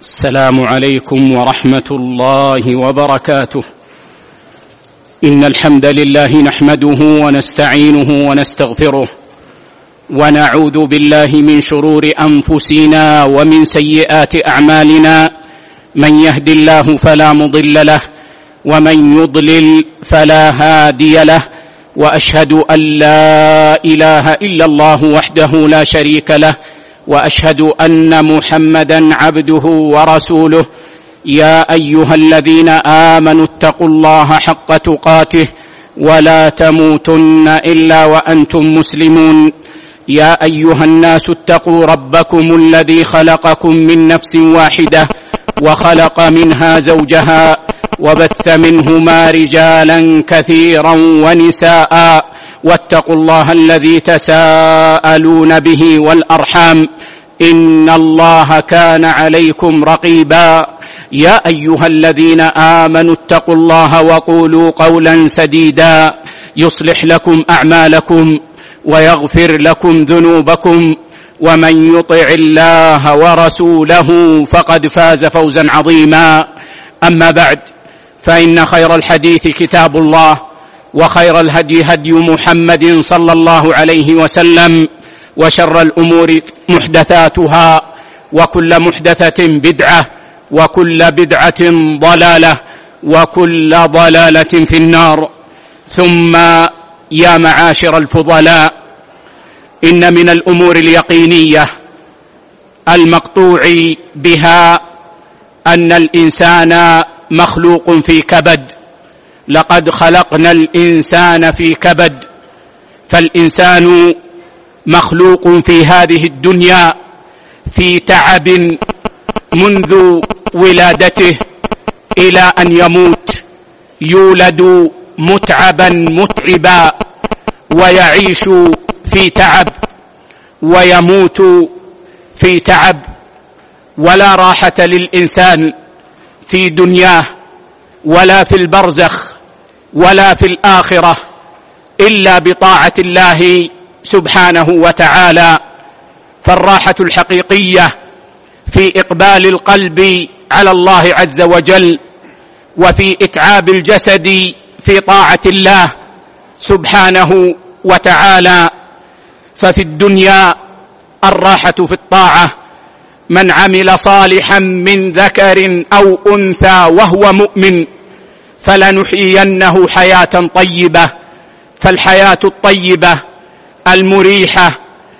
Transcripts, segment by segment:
السلام عليكم ورحمة الله وبركاته. إن الحمد لله نحمده ونستعينه ونستغفره، ونعوذ بالله من شرور أنفسنا ومن سيئات أعمالنا. من يهد الله فلا مضل له، ومن يضلل فلا هادي له، وأشهد أن لا إله إلا الله وحده لا شريك له، وأشهد أن محمدًا عبده ورسوله. يا أيها الذين آمنوا اتقوا الله حق تقاته ولا تموتن إلا وأنتم مسلمون. يا أيها الناس اتقوا ربكم الذي خلقكم من نفس واحدة، وخلق منها زوجها، وبث منهما رجالا كثيرا ونساء، واتقوا الله الذي تساءلون به والأرحام، إن الله كان عليكم رقيبا. يا أيها الذين آمنوا اتقوا الله وقولوا قولا سديدا يصلح لكم أعمالكم ويغفر لكم ذنوبكم، ومن يطع الله ورسوله فقد فاز فوزا عظيما. أما بعد، فإن خير الحديث كتاب الله، وخير الهدي هدي محمد صلى الله عليه وسلم، وشر الأمور محدثاتها، وكل محدثة بدعة، وكل بدعة ضلالة، وكل ضلالة في النار. ثم يا معاشر الفضلاء، إن من الأمور اليقينية المقطوع بها أن الإنسان مخلوق في كبد. لقد خلقنا الإنسان في كبد، فالإنسان مخلوق في هذه الدنيا في تعب منذ ولادته إلى أن يموت. يولد متعبا متعبا، ويعيش في تعب، ويموت في تعب. ولا راحة للإنسان في دنياه، ولا في البرزخ، ولا في الآخرة، إلا بطاعة الله سبحانه وتعالى. فالراحة الحقيقية في إقبال القلب على الله عز وجل، وفي إتعاب الجسد في طاعة الله سبحانه وتعالى. ففي الدنيا الراحة في الطاعة. من عمل صالحا من ذكر أو أنثى وهو مؤمن فلنحيينه حياة طيبة. فالحياة الطيبة المريحة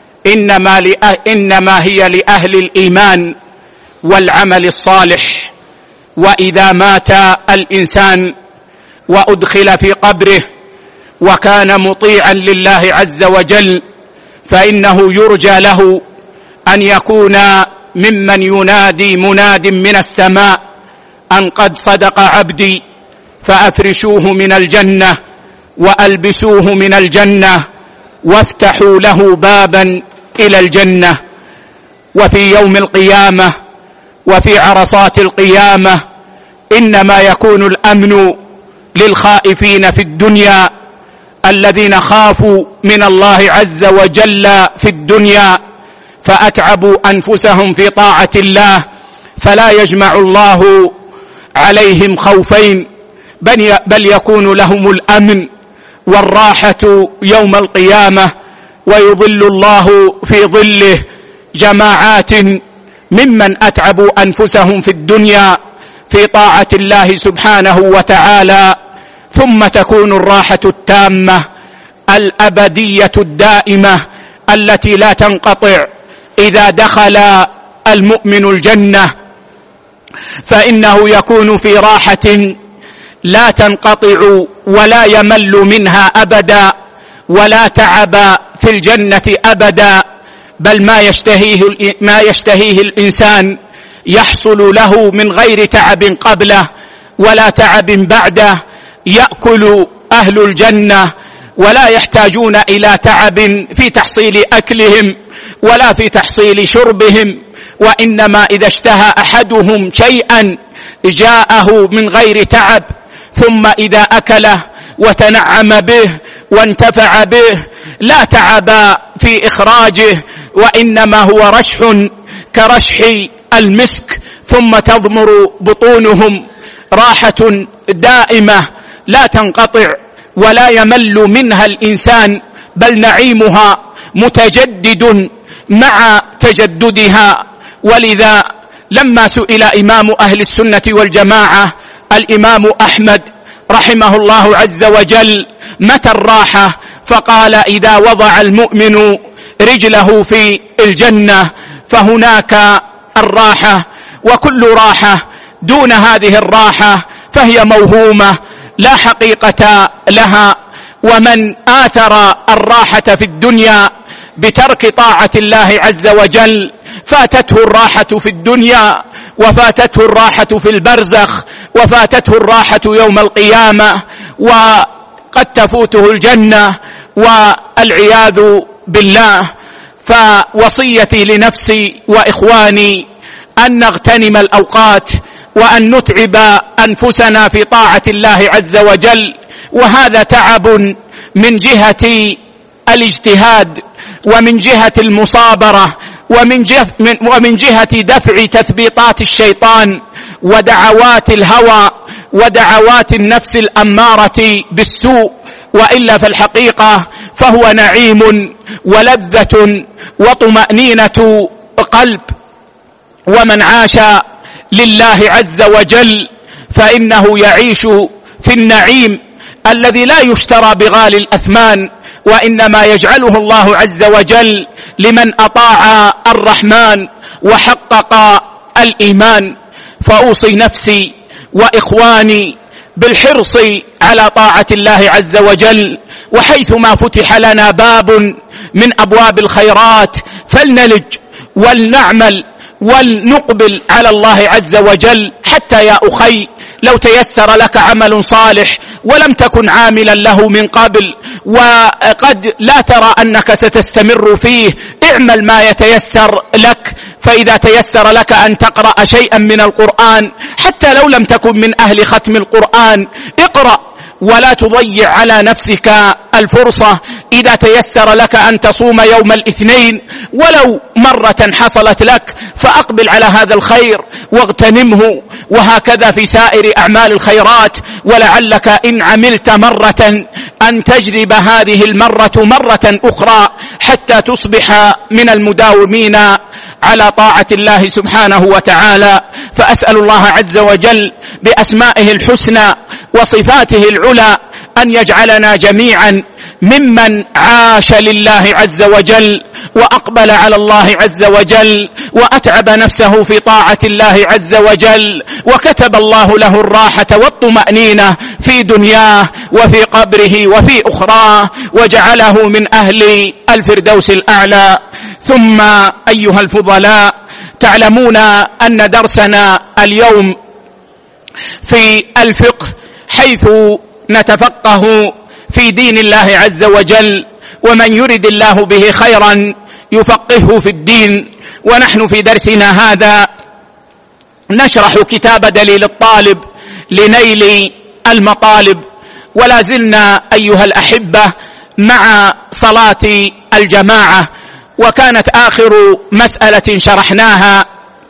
إنما هي لأهل الإيمان والعمل الصالح. وإذا مات الإنسان وأدخل في قبره وكان مطيعا لله عز وجل، فإنه يرجى له أن يكون ممن ينادي مناد من السماء أن قد صدق عبدي، فأفرشوه من الجنة وألبسوه من الجنة وافتحوا له بابا إلى الجنة. وفي يوم القيامة وفي عرصات القيامة إنما يكون الأمن للخائفين في الدنيا، الذين خافوا من الله عز وجل في الدنيا فأتعبوا أنفسهم في طاعة الله، فلا يجمع الله عليهم خوفين، بل يكون لهم الأمن والراحة يوم القيامة. ويظل الله في ظله جماعات ممن أتعبوا أنفسهم في الدنيا في طاعة الله سبحانه وتعالى. ثم تكون الراحة التامة الأبدية الدائمة التي لا تنقطع إذا دخل المؤمن الجنة، فإنه يكون في راحة لا تنقطع ولا يمل منها أبدا، ولا تعب في الجنة أبدا، بل ما يشتهيه الإنسان يحصل له من غير تعب قبله ولا تعب بعده. يأكل أهل الجنة ولا يحتاجون إلى تعب في تحصيل أكلهم ولا في تحصيل شربهم، وإنما إذا اشتهى أحدهم شيئا جاءه من غير تعب، ثم إذا أكله وتنعم به وانتفع به لا تعب في إخراجه، وإنما هو رشح كرشح المسك ثم تضمر بطونهم راحة دائمة لا تنقطع ولا يمل منها الإنسان، بل نعيمها متجدد مع تجددها. ولذا لما سئل إمام أهل السنة والجماعة الإمام أحمد رحمه الله عز وجل متى الراحة، فقال إذا وضع المؤمن رجله في الجنة فهناك الراحة، وكل راحة دون هذه الراحة فهي موهومة لا حقيقة لها. ومن آثر الراحة في الدنيا بترك طاعة الله عز وجل فاتته الراحة في الدنيا، وفاتته الراحة في البرزخ، وفاتته الراحة يوم القيامة، وقد تفوته الجنة والعياذ بالله. فوصيتي لنفسي وإخواني أن نغتنم الأوقات وأن نتعب أنفسنا في طاعة الله عز وجل، وهذا تعب من جهة الاجتهاد ومن جهة المصابرة ومن جهة دفع تثبيطات الشيطان ودعوات الهوى ودعوات النفس الأمارة بالسوء. وإلا في الحقيقة فهو نعيم ولذة وطمأنينة قلب. ومن عاش لله عز وجل فإنه يعيش في النعيم الذي لا يشترى بغالي الأثمان، وإنما يجعله الله عز وجل لمن أطاع الرحمن وحقق الإيمان. فأوصي نفسي وإخواني بالحرص على طاعة الله عز وجل، وحيثما فتح لنا باب من أبواب الخيرات فلنلج ولنعمل ولنقبل على الله عز وجل. حتى يا أخي لو تيسر لك عمل صالح ولم تكن عاملا له من قبل وقد لا ترى أنك ستستمر فيه، اعمل ما يتيسر لك. فإذا تيسر لك أن تقرأ شيئا من القرآن حتى لو لم تكن من أهل ختم القرآن اقرأ، ولا تضيع على نفسك الفرصة. إذا تيسر لك أن تصوم يوم الاثنين ولو مرة حصلت لك فأقبل على هذا الخير واغتنمه، وهكذا في سائر أعمال الخيرات. ولعلك إن عملت مرة أن تجذب هذه المرة مرة أخرى حتى تصبح من المداومين على طاعة الله سبحانه وتعالى. فأسأل الله عز وجل بأسمائه الحسنى وصفاته العلى أن يجعلنا جميعا ممن عاش لله عز وجل وأقبل على الله عز وجل وأتعب نفسه في طاعة الله عز وجل، وكتب الله له الراحة والطمأنينة في دنياه وفي قبره وفي أخراه، وجعله من أهل الفردوس الأعلى. ثم أيها الفضلاء، تعلمون أن درسنا اليوم في الفقه، حيث نتفقه في دين الله عز وجل، ومن يرد الله به خيرا يفقهه في الدين. ونحن في درسنا هذا نشرح كتاب دليل الطالب لنيل المطالب، ولا زلنا أيها الأحبة مع صلاة الجماعة. وكانت آخر مسألة شرحناها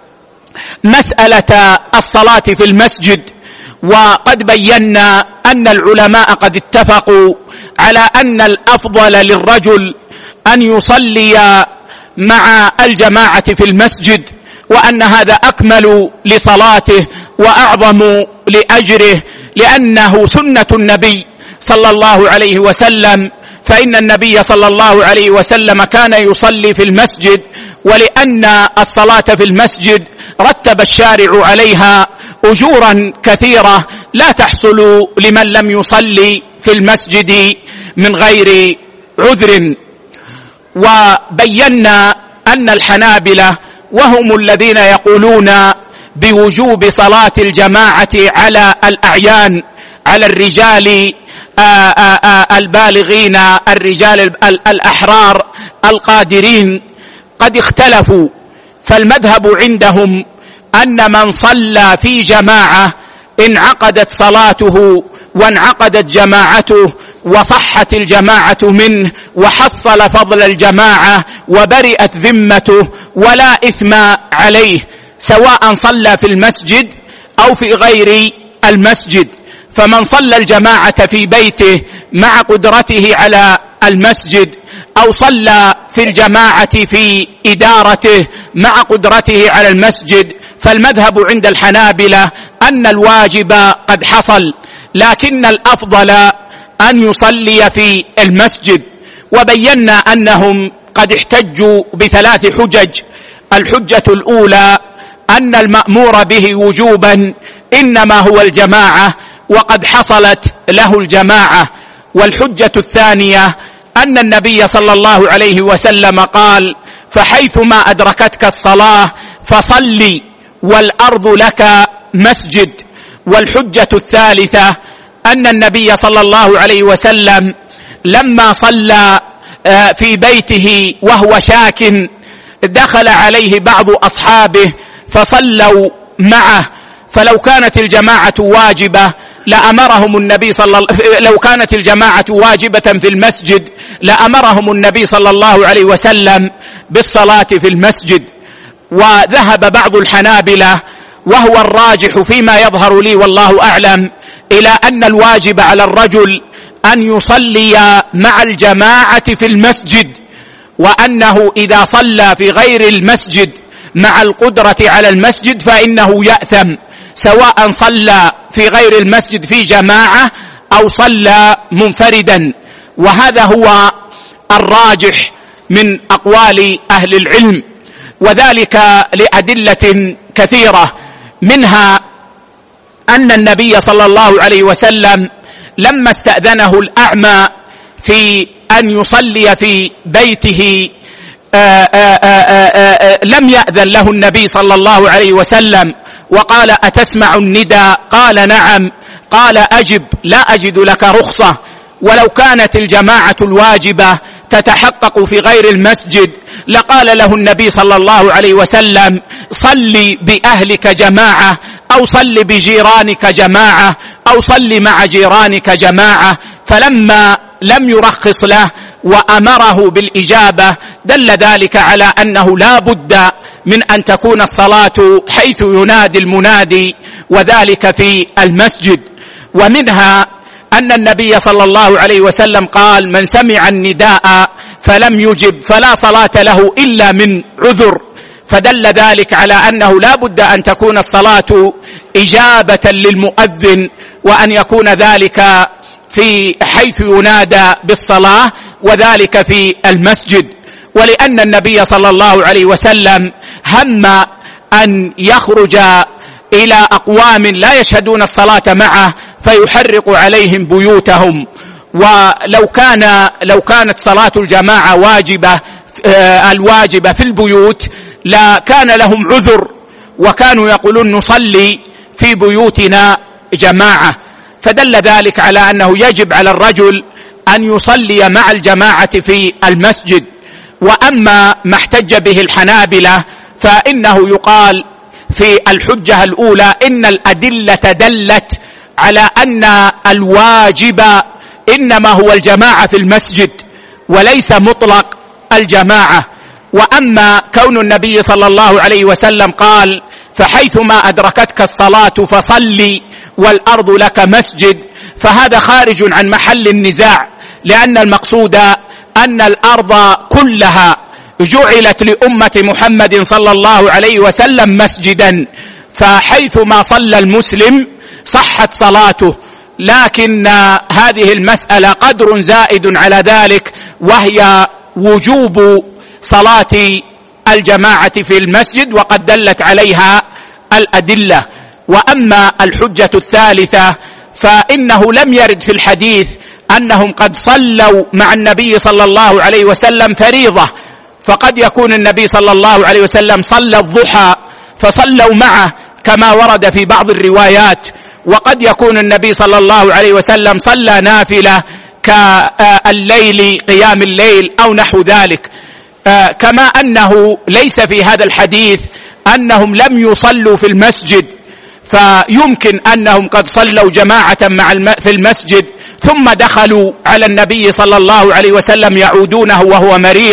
مسألة الصلاة في المسجد، وقد بينا أن العلماء قد اتفقوا على أن الأفضل للرجل أن يصلي مع الجماعة في المسجد، وأن هذا أكمل لصلاته وأعظم لأجره، لأنه سنة النبي صلى الله عليه وسلم. فإن النبي صلى الله عليه وسلم كان يصلي في المسجد، ولأن الصلاة في المسجد رتب الشارع عليها أجورا كثيرة لا تحصل لمن لم يصلي في المسجد من غير عذر. وبينا أن الحنابلة وهم الذين يقولون بوجوب صلاة الجماعة على الأعيان، على الرجال البالغين، الرجال الأحرار القادرين، قد اختلفوا. فالمذهب عندهم أن من صلى في جماعة انعقدت صلاته وانعقدت جماعته وصحت الجماعة منه وحصل فضل الجماعة وبرئت ذمته ولا إثم عليه، سواء صلى في المسجد أو في غير المسجد. فمن صلى الجماعة في بيته مع قدرته على المسجد، أو صلى في الجماعة في إدارته مع قدرته على المسجد، فالمذهب عند الحنابلة أن الواجب قد حصل، لكن الأفضل أن يصلي في المسجد. وبينا أنهم قد احتجوا ب3 حجج. الحجة الأولى أن المأمور به وجوبا إنما هو الجماعة، وقد حصلت له الجماعة. والحجة الثانية أن النبي صلى الله عليه وسلم قال: فحيثما أدركتك الصلاة فصلي والأرض لك مسجد. والحجة الثالثة أن النبي صلى الله عليه وسلم لما صلى في بيته وهو شاك دخل عليه بعض أصحابه فصلوا معه، فلو كانت الجماعة واجبة لأمرهم النبي لو كانت الجماعة واجبة في المسجد لأمرهم النبي صلى الله عليه وسلم بالصلاة في المسجد. وذهب بعض الحنابلة، وهو الراجح فيما يظهر لي والله أعلم، إلى أن الواجب على الرجل أن يصلي مع الجماعة في المسجد، وأنه إذا صلى في غير المسجد مع القدرة على المسجد فإنه يأثم، سواء صلى في غير المسجد في جماعة أو صلى منفردا. وهذا هو الراجح من أقوال أهل العلم، وذلك لأدلة كثيرة، منها أن النبي صلى الله عليه وسلم لما استأذنه الأعمى في أن يصلي في بيته لم يأذن له النبي صلى الله عليه وسلم، وقال: أتسمع النداء؟ قال: نعم. قال: أجب، لا أجد لك رخصة. ولو كانت الجماعة الواجبة تتحقق في غير المسجد لقال له النبي صلى الله عليه وسلم: صل بأهلك جماعة، أو صل بجيرانك جماعة، أو صل مع جيرانك جماعة. فلما لم يرخص له وأمره بالإجابة دل ذلك على أنه لا بد من أن تكون الصلاة حيث ينادي المنادي، وذلك في المسجد. ومنها أن النبي صلى الله عليه وسلم قال: من سمع النداء فلم يجب فلا صلاة له إلا من عذر. فدل ذلك على أنه لا بد أن تكون الصلاة إجابة للمؤذن، وأن يكون ذلك في حيث ينادى بالصلاة، وذلك في المسجد. ولأن النبي صلى الله عليه وسلم هم أن يخرج إلى أقوام لا يشهدون الصلاة معه فيحرق عليهم بيوتهم. ولو كانت صلاة الجماعة الواجبة في البيوت لكان لهم عذر، وكانوا يقولون: نصلي في بيوتنا جماعة. فدل ذلك على أنه يجب على الرجل أن يصلي مع الجماعة في المسجد. وأما ما احتج به الحنابلة فإنه يقال في الحجة الأولى إن الأدلة دلت على أن الواجب إنما هو الجماعة في المسجد وليس مطلق الجماعة. وأما كون النبي صلى الله عليه وسلم قال: فحيثما أدركتك الصلاة فصلي والأرض لك مسجد، فهذا خارج عن محل النزاع، لأن المقصود أن الأرض كلها جعلت لأمة محمد صلى الله عليه وسلم مسجدا، فحيثما صلى المسلم صحت صلاته. لكن هذه المسألة قدر زائد على ذلك، وهي وجوب صلاة الجماعة في المسجد، وقد دلت عليها الأدلة. وأما الحجة الثالثة فإنه لم يرد في الحديث أنهم قد صلوا مع النبي صلى الله عليه وسلم فريضة، فقد يكون النبي صلى الله عليه وسلم صلى الضحى فصلوا معه كما ورد في بعض الروايات، وقد يكون النبي صلى الله عليه وسلم صلى نافلة كالليل قيام الليل أو نحو ذلك. كما أنه ليس في هذا الحديث أنهم لم يصلوا في المسجد، فيمكن أنهم قد صلوا جماعة في المسجد ثم دخلوا على النبي صلى الله عليه وسلم يعودونه وهو مريض،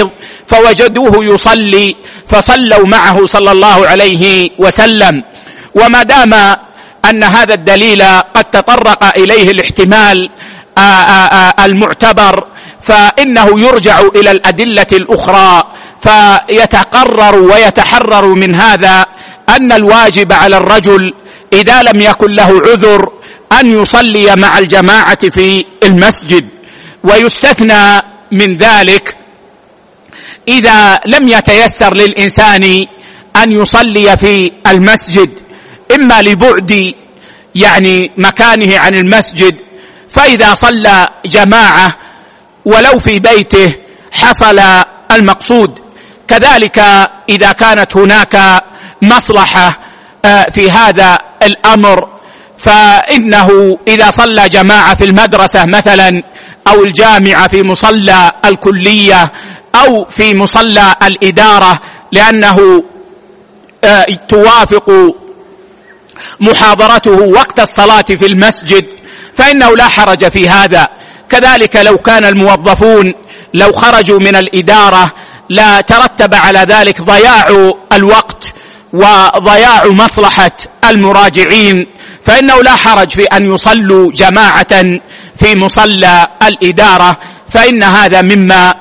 فوجدوه يصلي فصلوا معه صلى الله عليه وسلم. وما دام أن هذا الدليل قد تطرق إليه الاحتمال المعتبر، فإنه يرجع إلى الأدلة الأخرى، فيتقرر ويتحرر من هذا أن الواجب على الرجل إذا لم يكن له عذر أن يصلي مع الجماعة في المسجد. ويستثنى من ذلك إذا لم يتيسر للإنسان أن يصلي في المسجد، إما لبعد مكانه عن المسجد، فإذا صلى جماعة ولو في بيته حصل المقصود. كذلك إذا كانت هناك مصلحة في هذا الأمر، فإنه إذا صلى جماعة في المدرسة مثلا أو الجامعة في مصلى الكلية أو في مصلى الإدارة لأنه توافق محاضرته وقت الصلاة في المسجد، فإنه لا حرج في هذا. كذلك لو كان الموظفون لو خرجوا من الإدارة لا ترتب على ذلك ضياع الوقت وضياع مصلحة المراجعين، فإنه لا حرج في أن يصلوا جماعة في مصلى الإدارة، فإن هذا مما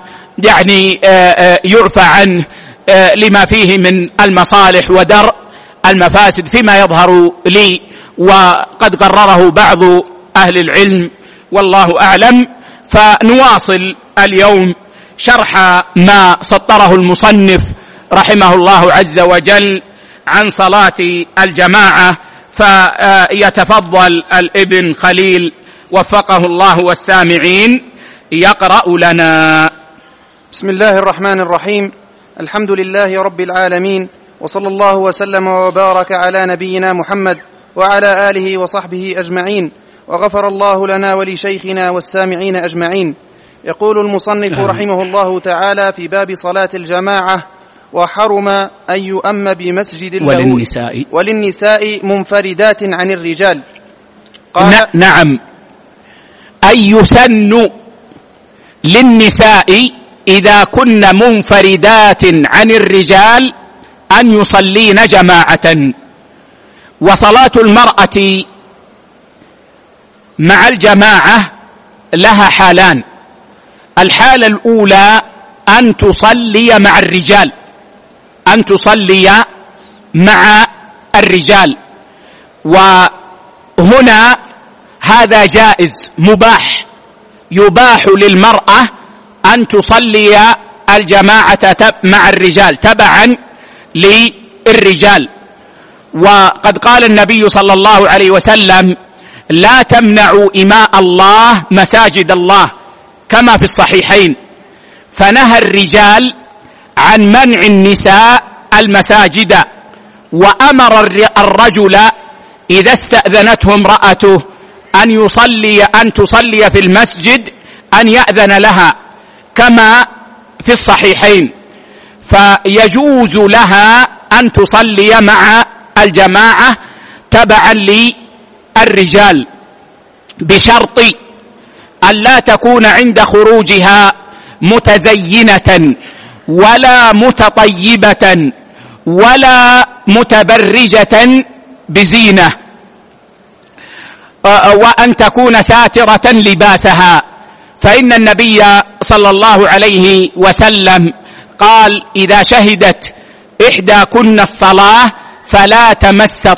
يعفى عنه لما فيه من المصالح ودرء المفاسد فيما يظهر لي، وقد قرره بعض أهل العلم والله أعلم. فنواصل اليوم شرح ما سطره المصنف رحمه الله عز وجل عن صلاة الجماعة، فيتفضل الابن خليل وفقه الله والسامعين يقرأ لنا. بسم الله الرحمن الرحيم. الحمد لله رب العالمين، وصلى الله وسلم وبارك على نبينا محمد وعلى آله وصحبه أجمعين، وغفر الله لنا ولشيخنا والسامعين أجمعين. يقول المصنف رحمه الله تعالى في باب صلاة الجماعة: وحرم أن يؤم بمسجد له وللنساء منفردات عن الرجال. قال نعم، أن يسن للنساء إذا كن منفردات عن الرجال أن يصلين جماعة. وصلاة المرأة مع الجماعة لها حالان: الحالة الأولى أن تصلي مع الرجال، أن تصلي مع الرجال، وهنا هذا جائز مباح، يباح للمرأة أن تصلي الجماعة مع الرجال تبعا للرجال. وقد قال النبي صلى الله عليه وسلم: لا تمنعوا إماء الله مساجد الله، كما في الصحيحين، فنهى الرجال عن منع النساء المساجد، وأمر الرجل إذا استأذنته امرأته أن تصلي في المسجد أن يأذن لها، كما في الصحيحين، فيجوز لها أن تصلي مع الجماعة تبعا للرجال، بشرط أن لا تكون عند خروجها متزينة ولا متطيبة ولا متبرجة بزينة، وأن تكون ساترة لباسها. فإن النبي صلى الله عليه وسلم قال: إذا شهدت إحداكن الصلاة فلا تمس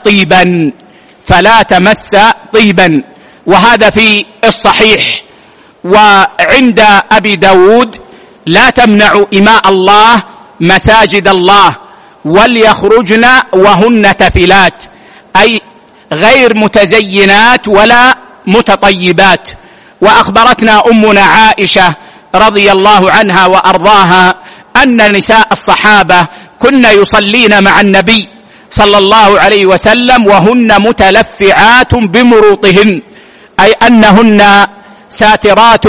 طيبا، وهذا في الصحيح. وعند أبي داود: لا تمنعوا إماء الله مساجد الله وليخرجن وهن تفلات، أي غير متزينات ولا متطيبات. وأخبرتنا أمنا عائشة رضي الله عنها وأرضاها أن نساء الصحابة كن يصلين مع النبي صلى الله عليه وسلم وهن متلفعات بمروطهن، أي أنهن ساترات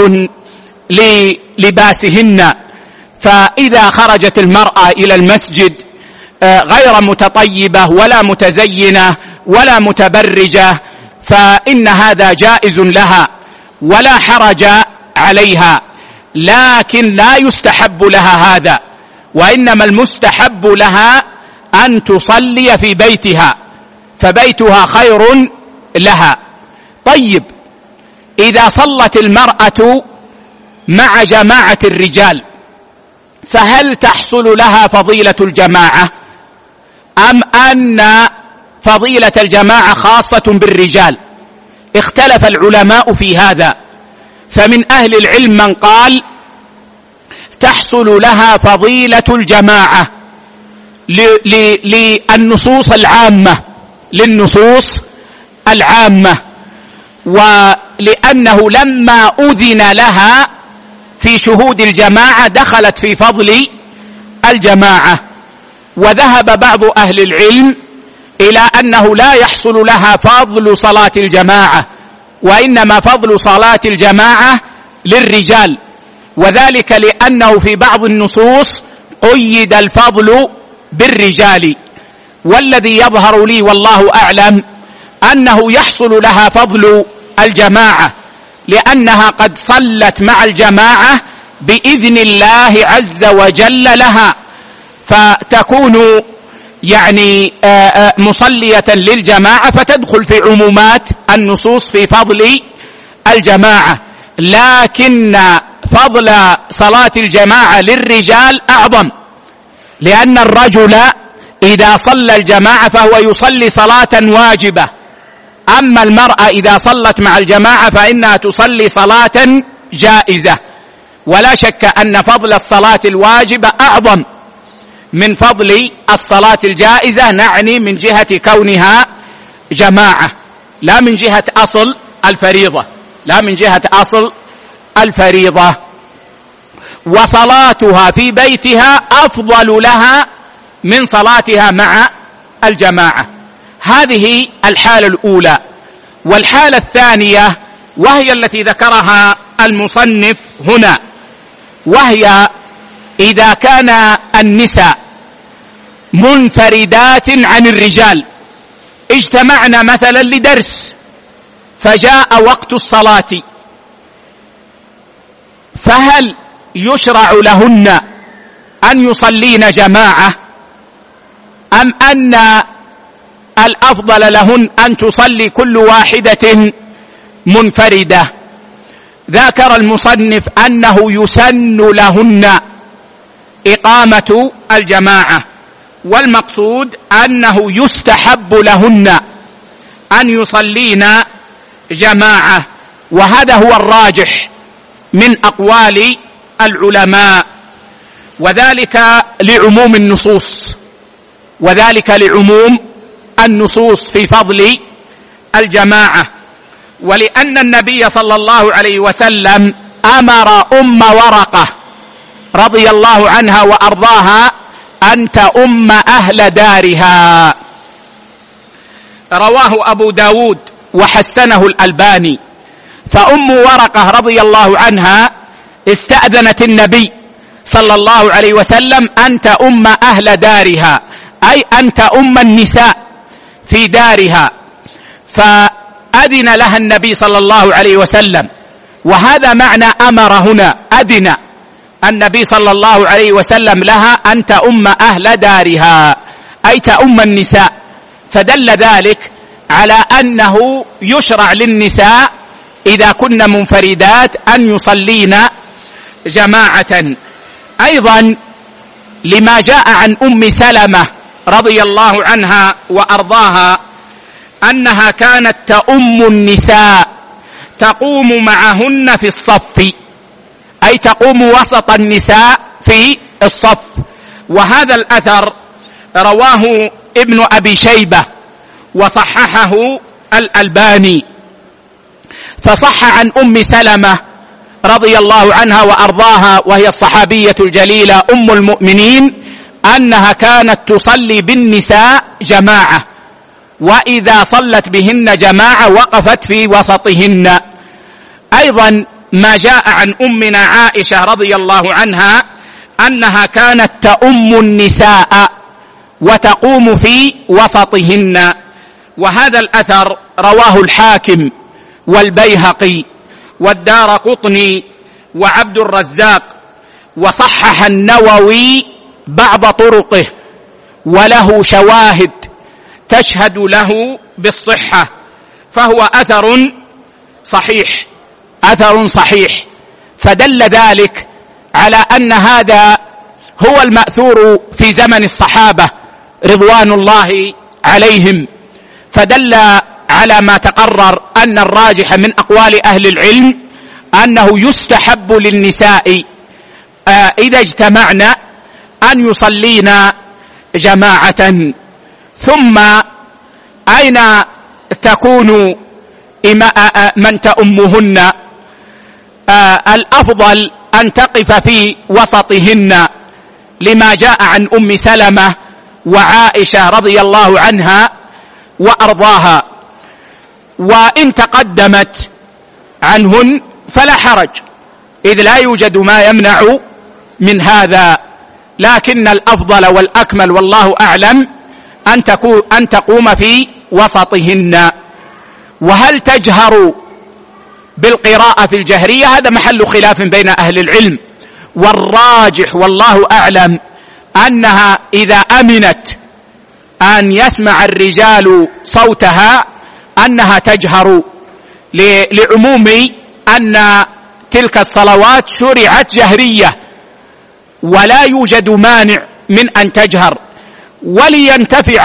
للباسهن. فإذا خرجت المرأة إلى المسجد غير متطيبة ولا متزينة ولا متبرجة فإن هذا جائز لها ولا حرج عليها، لكن لا يستحب لها هذا، وإنما المستحب لها أن تصلي في بيتها، فبيتها خير لها. طيب، إذا صلت المرأة مع جماعة الرجال فهل تحصل لها فضيلة الجماعة، أم أن فضيلة الجماعة خاصة بالرجال؟ اختلف العلماء في هذا، فمن أهل العلم من قال تحصل لها فضيلة الجماعة للنصوص العامة، ولأنه لما أذن لها في شهود الجماعة دخلت في فضل الجماعة. وذهب بعض أهل العلم إلى أنه لا يحصل لها فضل صلاة الجماعة، وإنما فضل صلاة الجماعة للرجال، وذلك لأنه في بعض النصوص قيد الفضل بالرجال. والذي يظهر لي والله أعلم أنه يحصل لها فضل الجماعة، لأنها قد صلت مع الجماعة بإذن الله عز وجل لها، فتكون يعني مصلية للجماعة، فتدخل في عمومات النصوص في فضل الجماعة. لكن فضل صلاة الجماعة للرجال أعظم، لأن الرجل إذا صلى الجماعة فهو يصلي صلاة واجبة، أما المرأة إذا صلت مع الجماعة فإنها تصلي صلاة جائزة. ولا شك أن فضل الصلاة الواجبة أعظم من فضل الصلاة الجائزة، نعني من جهة كونها جماعة، لا من جهة أصل الفريضة، لا من جهة أصل الفريضة. وصلاتها في بيتها أفضل لها من صلاتها مع الجماعة. هذه الحالة الأولى. والحالة الثانية وهي التي ذكرها المصنف هنا، وهي إذا كان النساء منفردات عن الرجال، اجتمعنا مثلا لدرس فجاء وقت الصلاة، فهل يشرع لهن أن يصلين جماعة، أم أن الأفضل لهن أن تصلي كل واحدة منفردة؟ ذكر المصنف أنه يسن لهن إقامة الجماعة، والمقصود أنه يستحب لهن أن يصلين جماعة، وهذا هو الراجح من أقوال العلماء، وذلك لعموم النصوص في فضل الجماعة. ولأن النبي صلى الله عليه وسلم أمر أم ورقة رضي الله عنها وأرضاها أن تؤم أهل دارها. رواه أبو داود وحسنه الألباني. فأم ورقة رضي الله عنها استأذنت النبي صلى الله عليه وسلم أن تؤم أهل دارها، أي أن تؤم النساء في دارها، فأذن لها النبي صلى الله عليه وسلم. وهذا معنى أمر هنا، أذن النبي صلى الله عليه وسلم لها أن تؤم أهل دارها، أي تؤم النساء، فدل ذلك على أنه يشرع للنساء إذا كن منفردات أن يصلين جماعة. أيضا لما جاء عن أم سلمة رضي الله عنها وأرضاها أنها كانت تؤم النساء، تقوم معهن في الصف، أي تقوم وسط النساء في الصف. وهذا الأثر رواه ابن أبي شيبة وصححه الألباني. فصح عن أم سلمة رضي الله عنها وأرضاها، وهي الصحابية الجليلة أم المؤمنين، أنها كانت تصلي بالنساء جماعة، وإذا صلت بهن جماعة وقفت في وسطهن. أيضا ما جاء عن أمنا عائشة رضي الله عنها أنها كانت تؤم النساء وتقوم في وسطهن. وهذا الأثر رواه الحاكم والبيهقي والدارقطني وعبد الرزاق، وصحح النووي بعض طرقه وله شواهد تشهد له بالصحة، فهو أثر صحيح، فدل ذلك على أن هذا هو المأثور في زمن الصحابة رضوان الله عليهم، فدل على ما تقرر أن الراجح من أقوال أهل العلم أنه يستحب للنساء إذا اجتمعنا أن يصلين جماعة. ثم أين تكون من تأمهن؟ الأفضل أن تقف في وسطهن، لما جاء عن أم سلمة وعائشة رضي الله عنها وأرضاها، وإن تقدمت عنهن فلا حرج، إذ لا يوجد ما يمنع من هذا، لكن الأفضل والأكمل والله أعلم أن تقوم في وسطهن. وهل تجهر بالقراءة في الجهرية؟ هذا محل خلاف بين أهل العلم، والراجح والله أعلم أنها إذا أمنت أن يسمع الرجال صوتها أنها تجهر، لعموم أن تلك الصلوات شرعت جهرية ولا يوجد مانع من أن تجهر، ولينتفع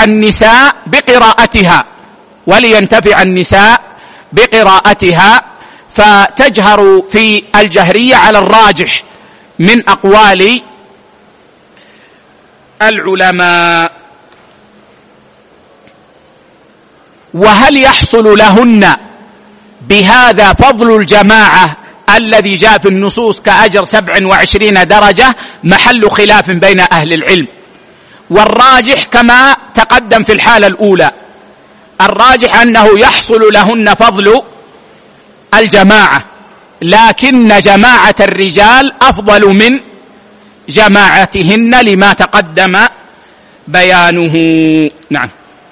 النساء بقراءتها فتجهر في الجهرية على الراجح من أقوال العلماء. وهل يحصل لهن بهذا فضل الجماعة الذي جاء في النصوص كأجر 27 درجة؟ محل خلاف بين أهل العلم، والراجح كما تقدم في الحالة الأولى، الراجح أنه يحصل لهن فضل الجماعة، لكن جماعة الرجال أفضل من جماعتهن لما تقدم بيانه. نعم.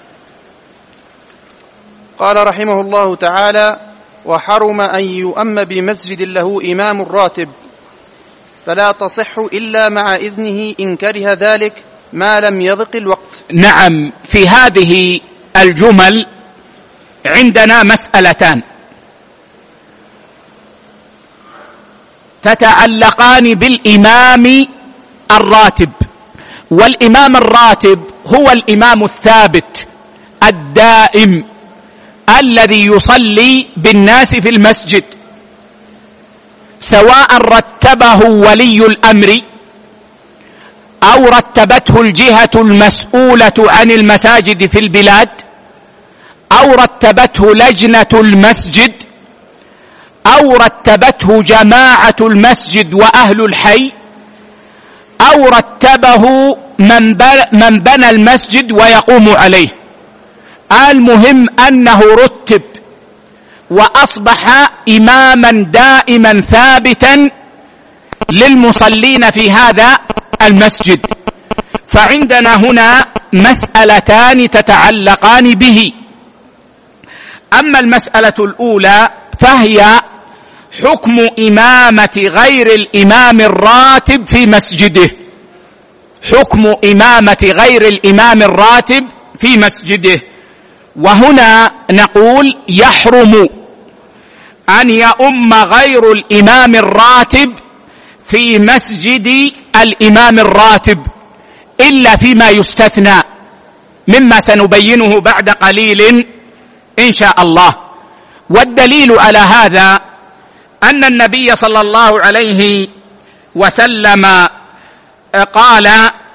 قال رحمه الله تعالى: وحرم أن يؤم بمسجد له إمام راتب، فلا تصح إلا مع إذنه إن كره ذلك ما لم يضق الوقت. نعم، في هذه الجمل عندنا مسألتان تتعلقان بالإمام الراتب، والإمام الراتب هو الإمام الثابت الدائم الذي يصلي بالناس في المسجد، سواء رتبه ولي الأمر أو رتبته الجهة المسؤولة عن المساجد في البلاد أو رتبته لجنة المسجد أو رتبته جماعة المسجد وأهل الحي أو رتبه من بنى المسجد ويقوم عليه. المهم أنه رتب وأصبح إماما دائما ثابتا للمصلين في هذا المسجد. فعندنا هنا مسألتان تتعلقان به. أما المسألة الأولى فهي حكم إمامة غير الإمام الراتب في مسجده، حكم إمامة غير الإمام الراتب في مسجده. وهنا نقول يحرم أن يؤم غير الإمام الراتب في مسجد الإمام الراتب إلا فيما يستثنى مما سنبينه بعد قليل إن شاء الله. والدليل على هذا أن النبي صلى الله عليه وسلم قال: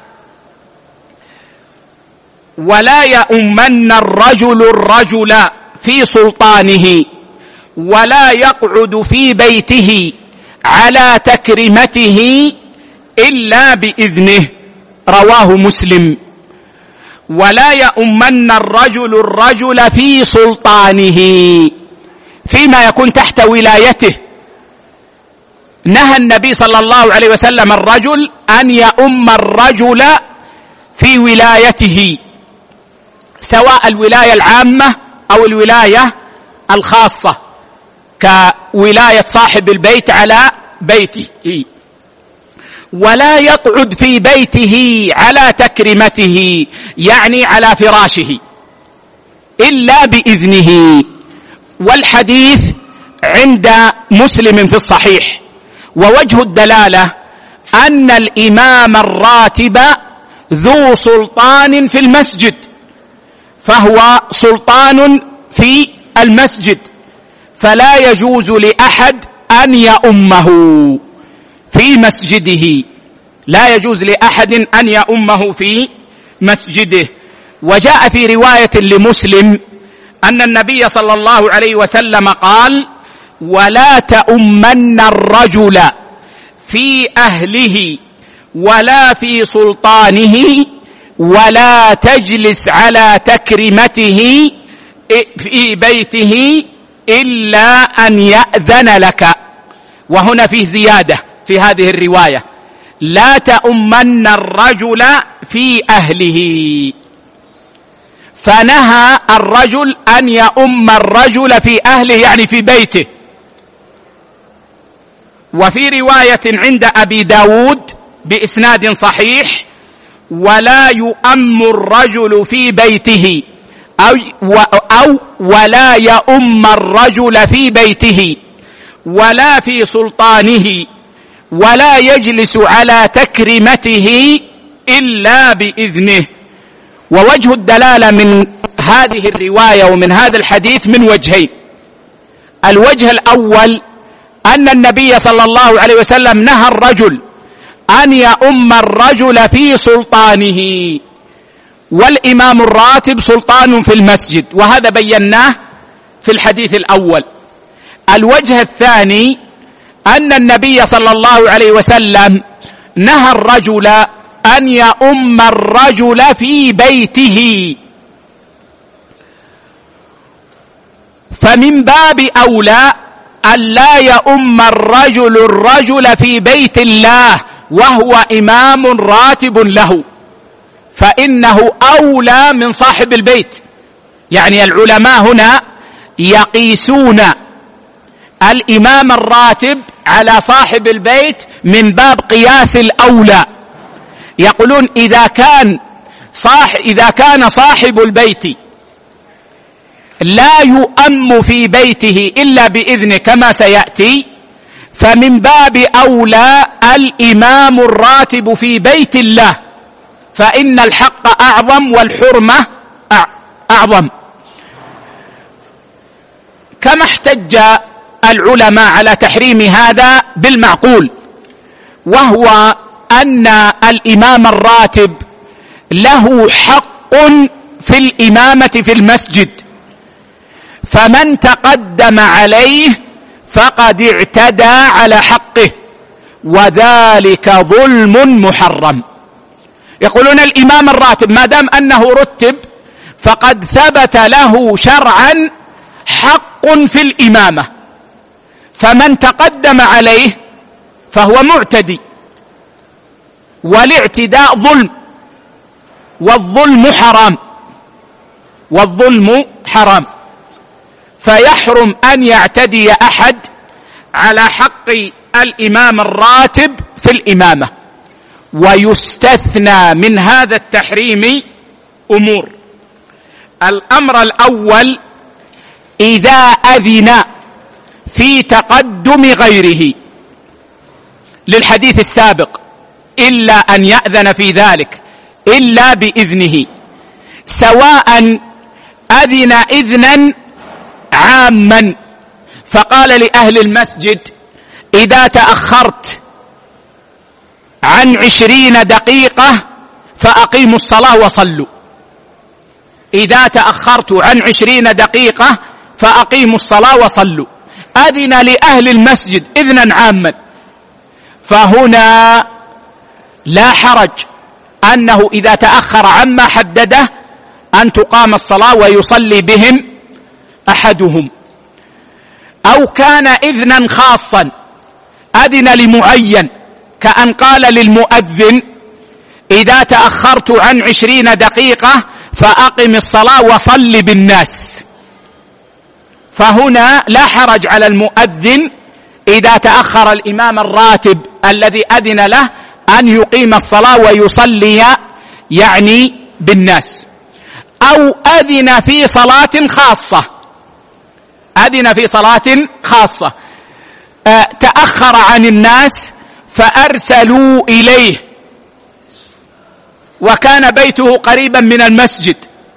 ولا يؤمن الرجل في سلطانه ولا يقعد في بيته على تكريمته إلا بإذنه، رواه مسلم. ولا يؤمن الرجل في سلطانه، فيما يكون تحت ولايته. نهى النبي صلى الله عليه وسلم الرجل أن يؤم الرجل في ولايته، سواء الولاية العامة أو الولاية الخاصة، كولاية صاحب البيت على بيته. ولا يقعد في بيته على تكريمته، يعني على فراشه، إلا بإذنه. والحديث عند مسلم في الصحيح. ووجه الدلالة أن الإمام الراتب ذو سلطان في المسجد، فهو سلطان في المسجد، فلا يجوز لأحد أن يؤمه في مسجده، لا يجوز لأحد أن يؤمه في مسجده. وجاء في رواية لمسلم أن النبي صلى الله عليه وسلم قال: ولا تؤمن الرجل في أهله ولا في سلطانه ولا تجلس على تكريمته في بيته إلا أن يأذن لك. وهنا فيه زيادة في هذه الرواية: لا تؤمن الرجل في أهله، فنهى الرجل أن يؤم الرجل في أهله، يعني في بيته. وفي رواية عند أبي داود بإسناد صحيح: ولا يؤم الرجل في بيته أو ولا يؤم الرجل في بيته ولا في سلطانه ولا يجلس على تكريمته إلا بإذنه. ووجه الدلالة من هذه الرواية ومن هذا الحديث من وجهين. الوجه الأول أن النبي صلى الله عليه وسلم نهى الرجل أن يؤم الرجل في سلطانه، والإمام الراتب سلطان في المسجد، وهذا بيناه في الحديث الأول. الوجه الثاني أن النبي صلى الله عليه وسلم نهى الرجل أن يؤم الرجل في بيته، فمن باب أولى أن لا يؤم الرجل في بيت الله وهو إمام راتب له، فإنه أولى من صاحب البيت. يعني العلماء هنا يقيسون الإمام الراتب على صاحب البيت من باب قياس الأولى. يقولون إذا كان صاحب البيت لا يؤم في بيته إلا بإذنه كما سيأتي، فمن باب أولى الإمام الراتب في بيت الله، فإن الحق أعظم والحرمة أعظم. كما احتج العلماء على تحريم هذا بالمعقول، وهو أن الإمام الراتب له حق في الإمامة في المسجد، فمن تقدم عليه فقد اعتدى على حقه، وذلك ظلم محرم. يقولون الإمام الراتب ما دام أنه رتب فقد ثبت له شرعا حق في الإمامة، فمن تقدم عليه فهو معتدي، والاعتداء ظلم، والظلم حرام، فيحرم أن يعتدي أحد على حق الإمام الراتب في الإمامة. ويستثنى من هذا التحريم أمور. الأمر الأول: إذا أذن في تقدم غيره، للحديث السابق: إلا أن يأذن في ذلك إلا بإذنه، سواء أذن إذنا عاما فقال لأهل المسجد: إذا تأخرت عن 20 دقيقة فأقيموا الصلاة وصلوا. إذا تأخرت عن 20 دقيقة فأقيموا الصلاة وصلوا. أذن لأهل المسجد إذنا عاما، فهنا لا حرج أنه إذا تأخر عما حدده أن تقام الصلاة ويصلي بهم أحدهم. أو كان إذنا خاصا، أذن لمعين، كأن قال للمؤذن: إذا تأخرت عن 20 دقيقة فأقم الصلاة وصل بالناس. فهنا لا حرج على المؤذن إذا تأخر الإمام الراتب الذي أذن له أن يقيم الصلاة ويصلي يعني بالناس، أو أذن في صلاة خاصة، أذن في صلاة خاصة، تأخر عن الناس فأرسلوا إليه وكان بيته قريبا من المسجد،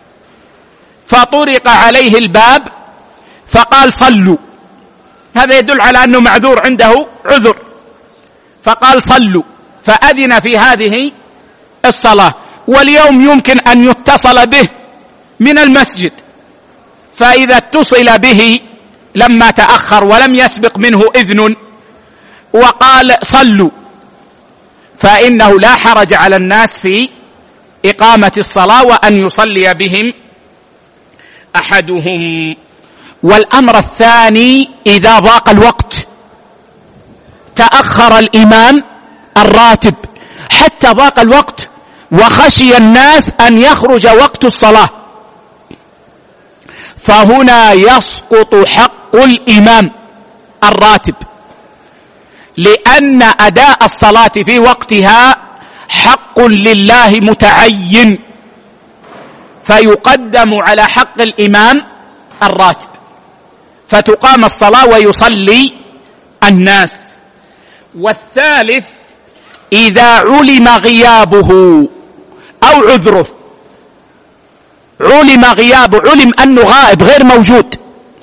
فطرق عليه الباب فقال صلوا، هذا يدل على أنه معذور عنده عذر، فقال صلوا، فأذن في هذه الصلاة. واليوم يمكن أن يتصل به من المسجد، فإذا اتصل به لما تأخر ولم يسبق منه إذن وقال صلوا، فإنه لا حرج على الناس في إقامة الصلاة وأن يصلي بهم أحدهم. والأمر الثاني إذا ضاق الوقت، تأخر الإمام الراتب حتى ضاق الوقت وخشي الناس أن يخرج وقت الصلاة، فهنا يسقط حق الإمام الراتب، لأن أداء الصلاة في وقتها حق لله متعين، فيقدم على حق الإمام الراتب، فتقام الصلاة ويصلي الناس. والثالث إذا علم غيابه أو عذره، علم غيابه، علم أنه غائب غير موجود،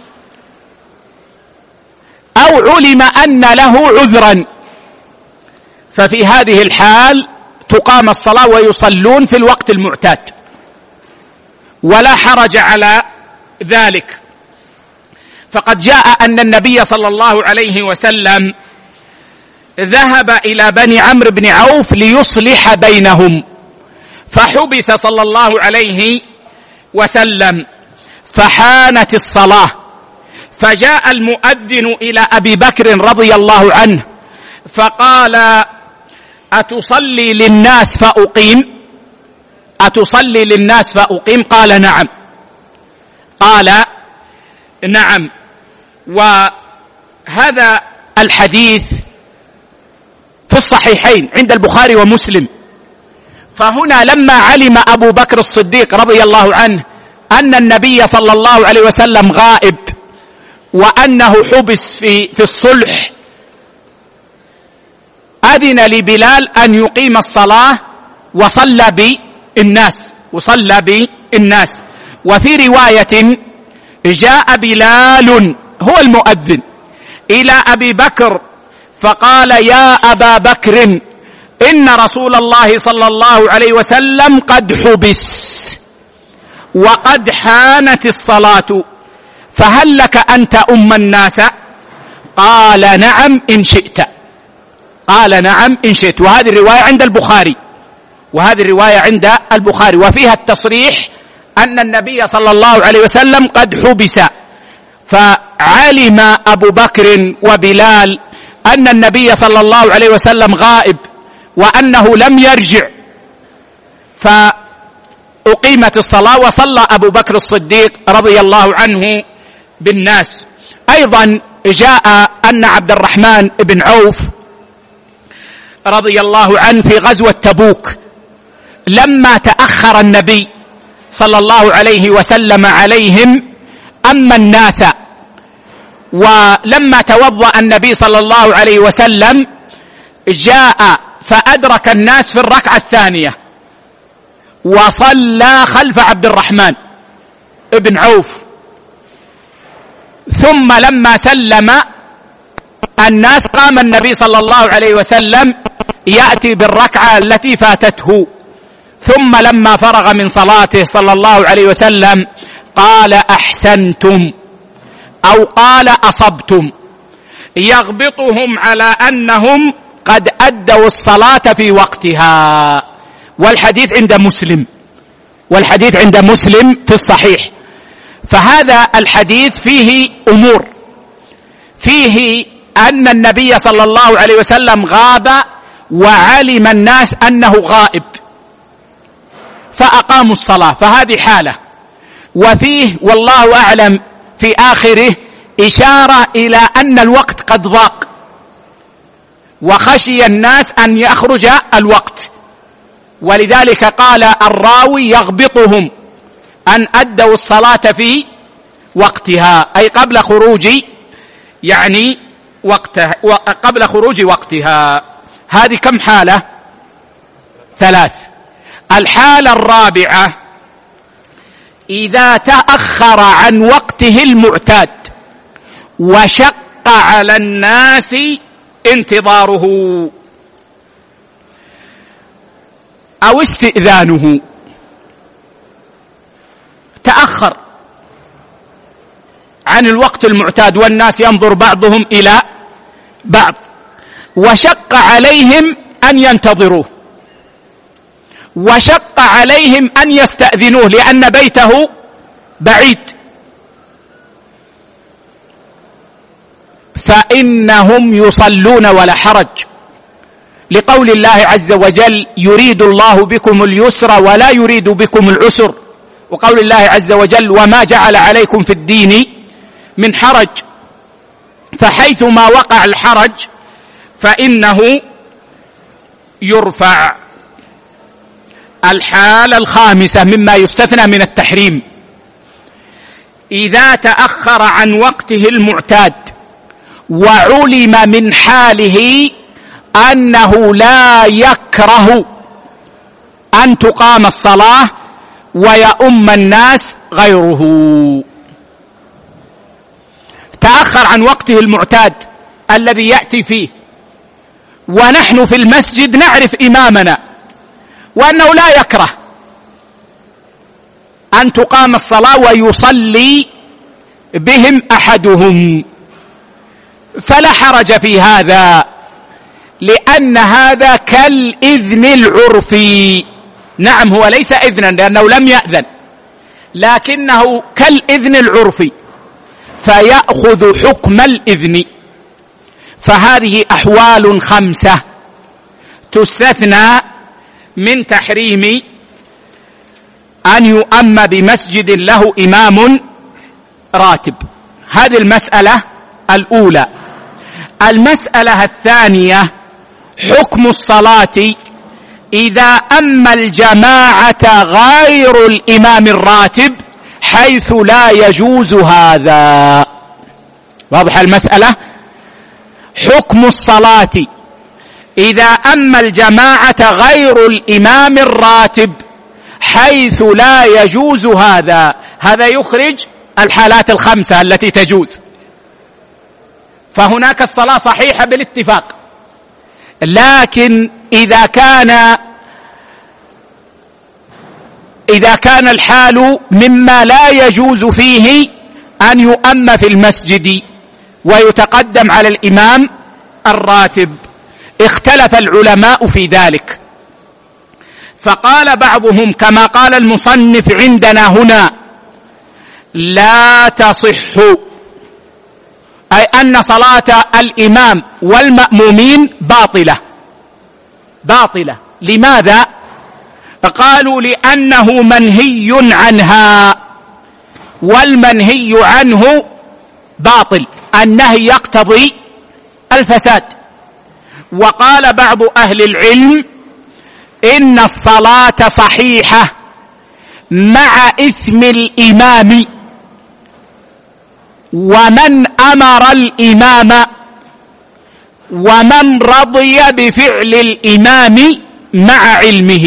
أو علم أن له عذرا، ففي هذه الحال تقام الصلاة ويصلون في الوقت المعتاد ولا حرج على ذلك. فقد جاء أن النبي صلى الله عليه وسلم ذهب إلى بني عمرو بن عوف ليصلح بينهم، فحبس صلى الله عليه وسلم، فحانت الصلاة، فجاء المؤذن إلى أبي بكر رضي الله عنه فقال أتصلي للناس فأقيم؟ أتصلي للناس فأقيم؟ قال نعم. قال نعم. وهذا الحديث في الصحيحين عند البخاري ومسلم. فهنا لما علم أبو بكر الصديق رضي الله عنه أن النبي صلى الله عليه وسلم غائب وأنه حبس في الصلح، أذن لبلال أن يقيم الصلاة وصلى بالناس. وفي رواية جاء بلال هو المؤذن إلى أبي بكر فقال يا أبا بكر إن رسول الله صلى الله عليه وسلم قد حبس وقد حانت الصلاة، فهل لك أن تؤم الناس؟ قال نعم إن شئت. قال نعم إن شئت. وهذه الرواية عند البخاري، وفيها التصريح أن النبي صلى الله عليه وسلم قد حبس، فعلم أبو بكر وبلال أن النبي صلى الله عليه وسلم غائب وأنه لم يرجع، فأقيمت الصلاة وصلى أبو بكر الصديق رضي الله عنه بالناس. أيضا جاء أن عبد الرحمن بن عوف رضي الله عنه في غزوة تبوك لما تأخر النبي صلى الله عليه وسلم عليهم أما الناس، ولما توضأ النبي صلى الله عليه وسلم جاء فأدرك الناس في الركعة الثانية وصلى خلف عبد الرحمن بن عوف، ثم لما سلم الناس قام النبي صلى الله عليه وسلم يأتي بالركعة التي فاتته، ثم لما فرغ من صلاته صلى الله عليه وسلم قال أحسنتم أو قال أصبتم، يغبطهم على أنهم قد أدوا الصلاة في وقتها. والحديث عند مسلم في الصحيح. فهذا الحديث فيه أمور، فيه أن النبي صلى الله عليه وسلم غاب وعلم الناس أنه غائب فأقاموا الصلاة، فهذه حالة. وفيه والله أعلم في آخره إشارة إلى أن الوقت قد ضاق، وخشي الناس أن يخرج الوقت، ولذلك قال الراوي يغبطهم أن أدوا الصلاة في وقتها، أي قبل خروج وقتها، قبل خروج وقتها. هذه كم حالة؟ 3. الحالة الرابعة إذا تأخر عن وقته المعتاد وشق على الناس انتظاره أو استئذانه. تأخر عن الوقت المعتاد والناس ينظر بعضهم إلى بعض، وشق عليهم أن ينتظروه، وشق عليهم أن يستأذنوه لأن بيته بعيد، فإنهم يصلون ولا حرج، لقول الله عز وجل يريد الله بكم اليسر ولا يريد بكم العسر، وقول الله عز وجل وما جعل عليكم في الدين من حرج، فحيثما وقع الحرج فإنه يرفع. الحالة الخامسة مما يستثنى من التحريم إذا تأخر عن وقته المعتاد وعلم من حاله أنه لا يكره أن تقام الصلاة ويؤم الناس غيره. تأخر عن وقته المعتاد الذي يأتي فيه ونحن في المسجد نعرف إمامنا وأنه لا يكره أن تقام الصلاة ويصلي بهم أحدهم، فلا حرج في هذا، لأن هذا كالإذن العرفي. نعم هو ليس إذنا لأنه لم يأذن، لكنه كالإذن العرفي فيأخذ حكم الإذن. فهذه أحوال 5 تستثنى من تحريم أن يؤم بمسجد له إمام راتب. هذه المسألة الأولى. المسألة الثانية حكم الصلاة إذا أم الجماعة غير الإمام الراتب حيث لا يجوز هذا. واضح المسألة؟ حكم الصلاة إذا أم الجماعة غير الإمام الراتب حيث لا يجوز هذا. هذا يخرج الحالات 5 التي تجوز. فهناك الصلاة صحيحة بالاتفاق، لكن إذا كان الحال مما لا يجوز فيه أن يؤم في المسجد ويتقدم على الإمام الراتب، اختلف العلماء في ذلك. فقال بعضهم كما قال المصنف عندنا هنا لا تصح، أي أن صلاة الإمام والمأمومين باطلة. لماذا؟ قالوا لأنه منهي عنها، والمنهي عنه باطل، النهي يقتضي الفساد. وقال بعض أهل العلم إن الصلاة صحيحة مع إثم الإمام، ومن أمر الإمام ومن رضي بفعل الإمام مع علمه،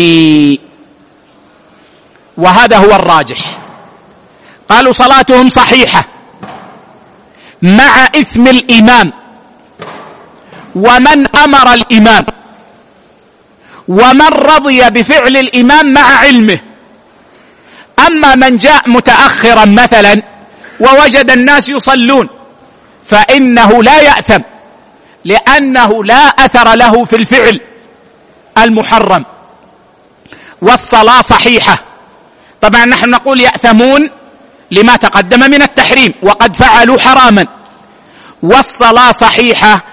وهذا هو الراجح. قالوا صلاتهم صحيحة مع إثم الإمام ومن أمر الإمام ومن رضي بفعل الإمام مع علمه. أما من جاء متأخرا مثلا ووجد الناس يصلون فإنه لا يأثم، لأنه لا أثر له في الفعل المحرم، والصلاة صحيحة. طبعا نحن نقول يأثمون لما تقدم من التحريم وقد فعلوا حراما، والصلاة صحيحة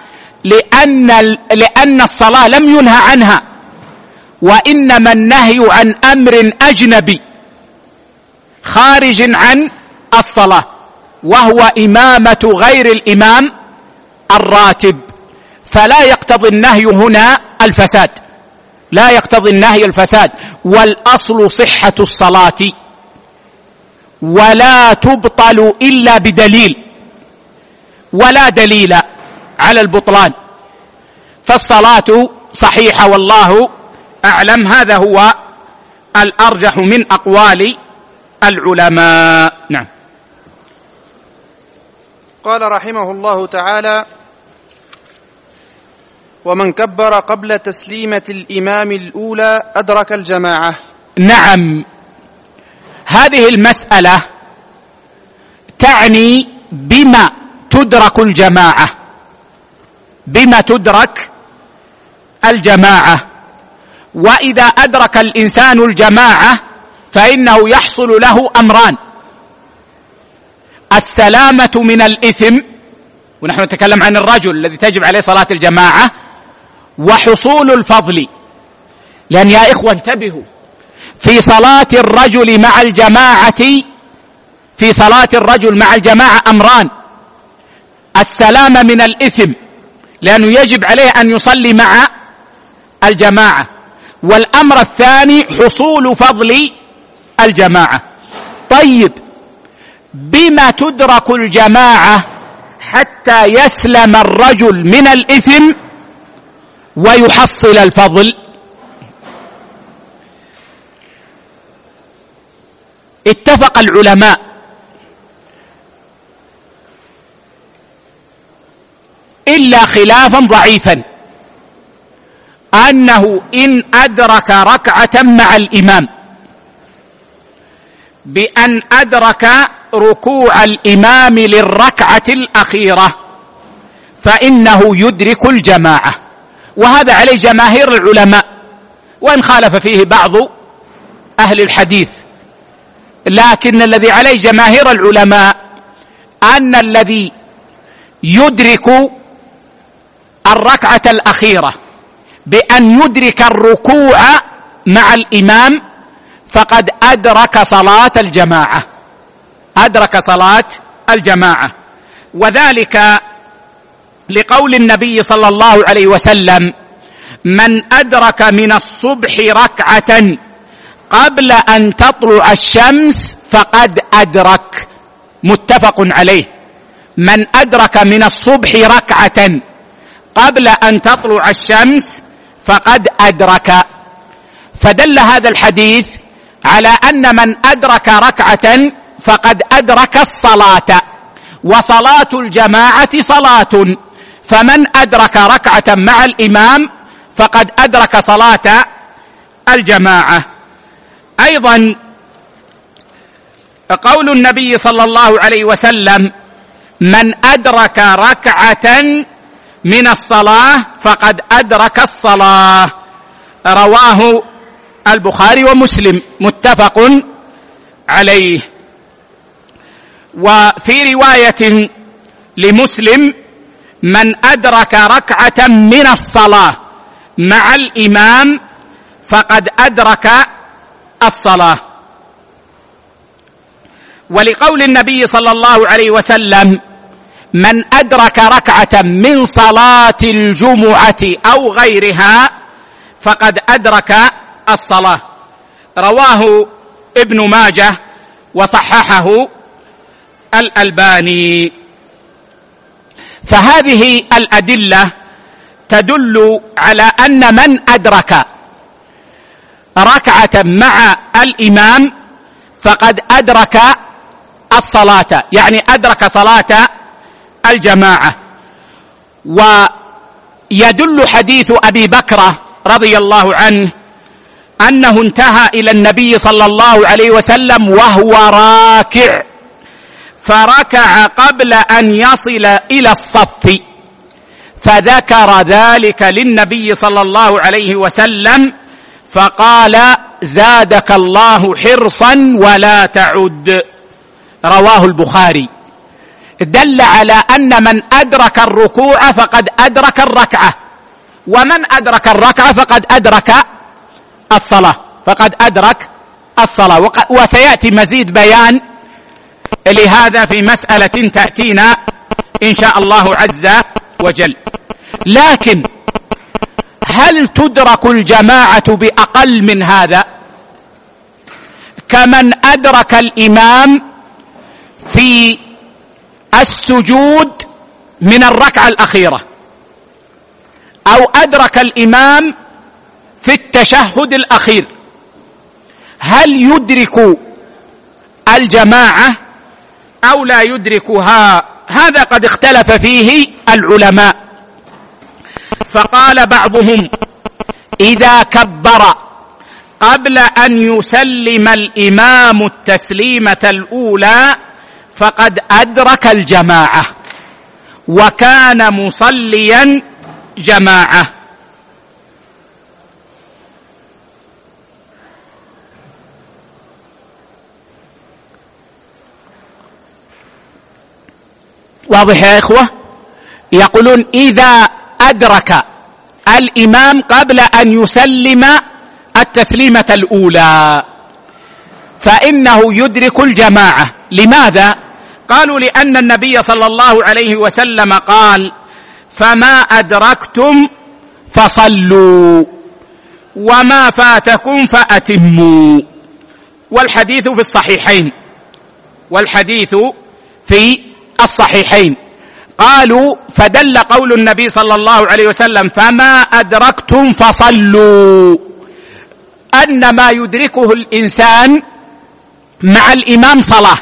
لأن الصلاة لم ينهى عنها، وإنما النهي عن أمر أجنبي خارج عن الصلاة، وهو إمامة غير الإمام الراتب. فلا يقتضي النهي هنا الفساد، لا يقتضي النهي الفساد، والأصل صحة الصلاة ولا تبطل إلا بدليل، ولا دليل على البطلان، فالصلاة صحيحة والله أعلم. هذا هو الأرجح من أقوال العلماء. نعم. قال رحمه الله تعالى: ومن كبر قبل تسليمة الإمام الأولى أدرك الجماعة. نعم، هذه المسألة تعني بما تدرك الجماعة، بما تدرك الجماعة. وإذا أدرك الإنسان الجماعة فإنه يحصل له أمران: السلامة من الإثم، ونحن نتكلم عن الرجل الذي تجب عليه صلاة الجماعة، وحصول الفضل. لأن يا إخوة انتبهوا، في صلاة الرجل مع الجماعة، في صلاة الرجل مع الجماعة أمران: السلامة من الإثم لأنه يجب عليه أن يصلي مع الجماعة، والأمر الثاني حصول فضل الجماعة. طيب، بما تدرك الجماعة حتى يسلم الرجل من الإثم ويحصل الفضل؟ اتفق العلماء إلا خلافا ضعيفا أنه إن أدرك ركعة مع الإمام بأن أدرك ركوع الإمام للركعة الأخيرة فإنه يدرك الجماعة، وهذا عليه جماهير العلماء، وإن خالف فيه بعض أهل الحديث، لكن الذي عليه جماهير العلماء أن الذي يدرك الركعة الأخيرة بأن يدرك الركوع مع الإمام فقد أدرك صلاة الجماعة، أدرك صلاة الجماعة. وذلك لقول النبي صلى الله عليه وسلم: من أدرك من الصبح ركعة قبل أن تطلع الشمس فقد أدرك. متفق عليه. من أدرك من الصبح ركعة قبل أن تطلع الشمس فقد أدرك. فدل هذا الحديث على أن من أدرك ركعة فقد أدرك الصلاة، وصلاة الجماعة صلاة، فمن أدرك ركعة مع الإمام فقد أدرك صلاة الجماعة. أيضا قول النبي صلى الله عليه وسلم: من أدرك ركعة من الصلاة فقد أدرك الصلاة، رواه البخاري ومسلم، متفق عليه. وفي رواية لمسلم: من أدرك ركعة من الصلاة مع الإمام فقد أدرك الصلاة. ولقول النبي صلى الله عليه وسلم: من أدرك ركعة من صلاة الجمعة أو غيرها فقد أدرك الصلاة، رواه ابن ماجه وصححه الألباني. فهذه الأدلة تدل على أن من أدرك ركعة مع الإمام فقد أدرك الصلاة، يعني أدرك صلاة الجماعة. ويدل حديث أبي بكر رضي الله عنه أنه انتهى إلى النبي صلى الله عليه وسلم وهو راكع، فركع قبل أن يصل إلى الصف، فذكر ذلك للنبي صلى الله عليه وسلم فقال: زادك الله حرصا ولا تعد، رواه البخاري. دل على أن من أدرك الركوع فقد أدرك الركعة، ومن أدرك الركعة فقد أدرك الصلاة، فقد أدرك الصلاة. وسيأتي مزيد بيان لهذا في مسألة تأتينا إن شاء الله عز وجل. لكن هل تدرك الجماعة بأقل من هذا؟ كمن أدرك الإمام في السجود من الركعة الأخيرة، أو أدرك الإمام في التشهد الأخير، هل يدرك الجماعة أو لا يدركها؟ هذا قد اختلف فيه العلماء، فقال بعضهم إذا كبر قبل أن يسلم الإمام التسليمة الأولى فقد أدرك الجماعة وكان مصليا جماعة. واضح يا إخوة؟ يقولون إذا أدرك الإمام قبل أن يسلم التسليمة الأولى فإنه يدرك الجماعة. لماذا؟ قالوا لأن النبي صلى الله عليه وسلم قال فما أدركتم فصلوا وما فاتكم فأتموا، والحديث في الصحيحين. قالوا فدل قول النبي صلى الله عليه وسلم فما أدركتم فصلوا أن ما يدركه الإنسان مع الإمام صلاة،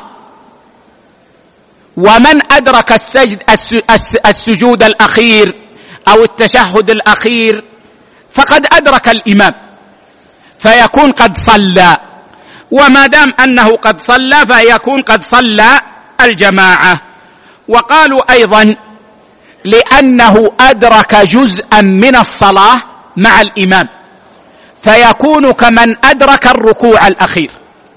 ومن أدرك السجود الأخير أو التشهد الأخير فقد أدرك الإمام فيكون قد صلى، وما دام أنه قد صلى فيكون قد صلى الجماعة. وقالوا أيضا لأنه أدرك جزءا من الصلاة مع الإمام فيكون كمن أدرك الركوع الأخير.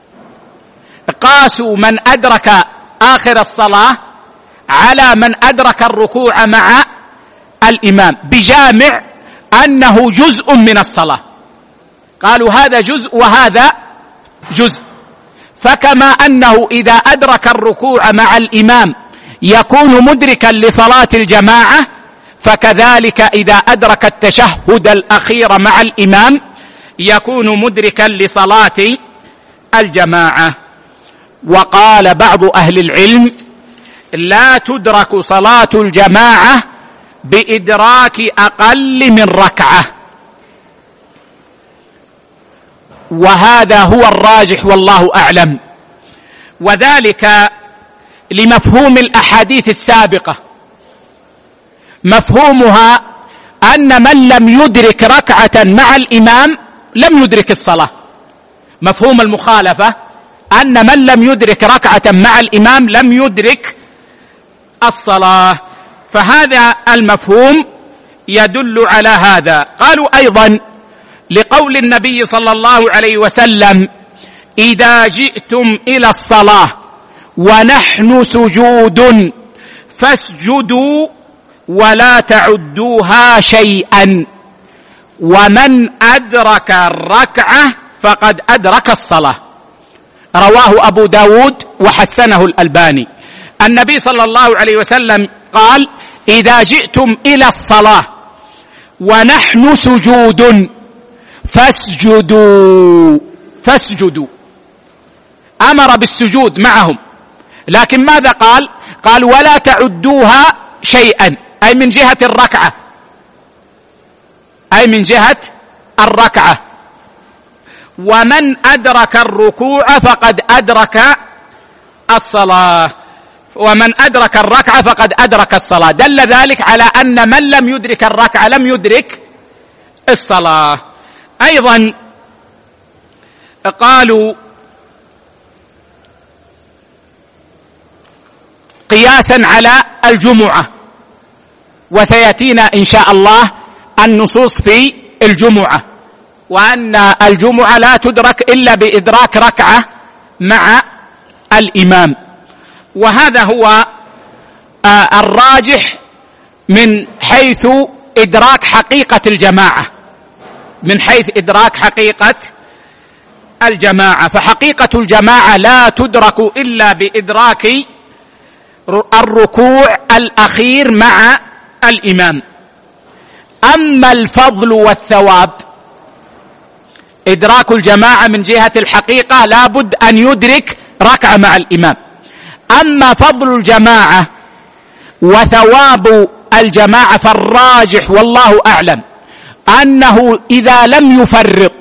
قاسوا من أدرك آخر الصلاة على من أدرك الركوع مع الإمام بجامع أنه جزء من الصلاة، قالوا هذا جزء وهذا جزء، فكما أنه إذا أدرك الركوع مع الإمام يكون مدركا لصلاة الجماعة، فكذلك إذا أدرك التشهد الأخير مع الإمام يكون مدركا لصلاة الجماعة. وقال بعض أهل العلم لا تدرك صلاة الجماعة بإدراك أقل من ركعة، وهذا هو الراجح والله أعلم، وذلك لمفهوم الأحاديث السابقة. مفهومها أن من لم يدرك ركعة مع الإمام لم يدرك الصلاة. مفهوم المخالفة أن من لم يدرك ركعة مع الإمام لم يدرك الصلاة، فهذا المفهوم يدل على هذا. قالوا أيضا لقول النبي صلى الله عليه وسلم إذا جئتم إلى الصلاة ونحن سجود فاسجدوا ولا تعدوها شيئا، ومن أدرك الركعة فقد أدرك الصلاة. رواه أبو داود وحسنه الألباني. النبي صلى الله عليه وسلم قال إذا جئتم إلى الصلاة ونحن سجود فاسجدوا، أمر بالسجود معهم، لكن ماذا قال؟ قال ولا تعدوها شيئا، أي من جهة الركعة، ومن أدرك الركوع فقد أدرك الصلاة، ومن أدرك الركعة فقد أدرك الصلاة. دل ذلك على أن من لم يدرك الركعة لم يدرك الصلاة. أيضا قالوا قياسا على الجمعة، وسيأتينا إن شاء الله النصوص في الجمعة، وأن الجمعة لا تدرك إلا بإدراك ركعة مع الإمام، وهذا هو الراجح من حيث إدراك حقيقة الجماعة، فحقيقة الجماعة لا تدرك إلا بإدراك الركوع الأخير مع الإمام. أما الفضل والثواب، إدراك الجماعة من جهة الحقيقة لابد أن يدرك ركعة مع الإمام. أما فضل الجماعة وثواب الجماعة فالراجح والله أعلم أنه إذا لم يفرط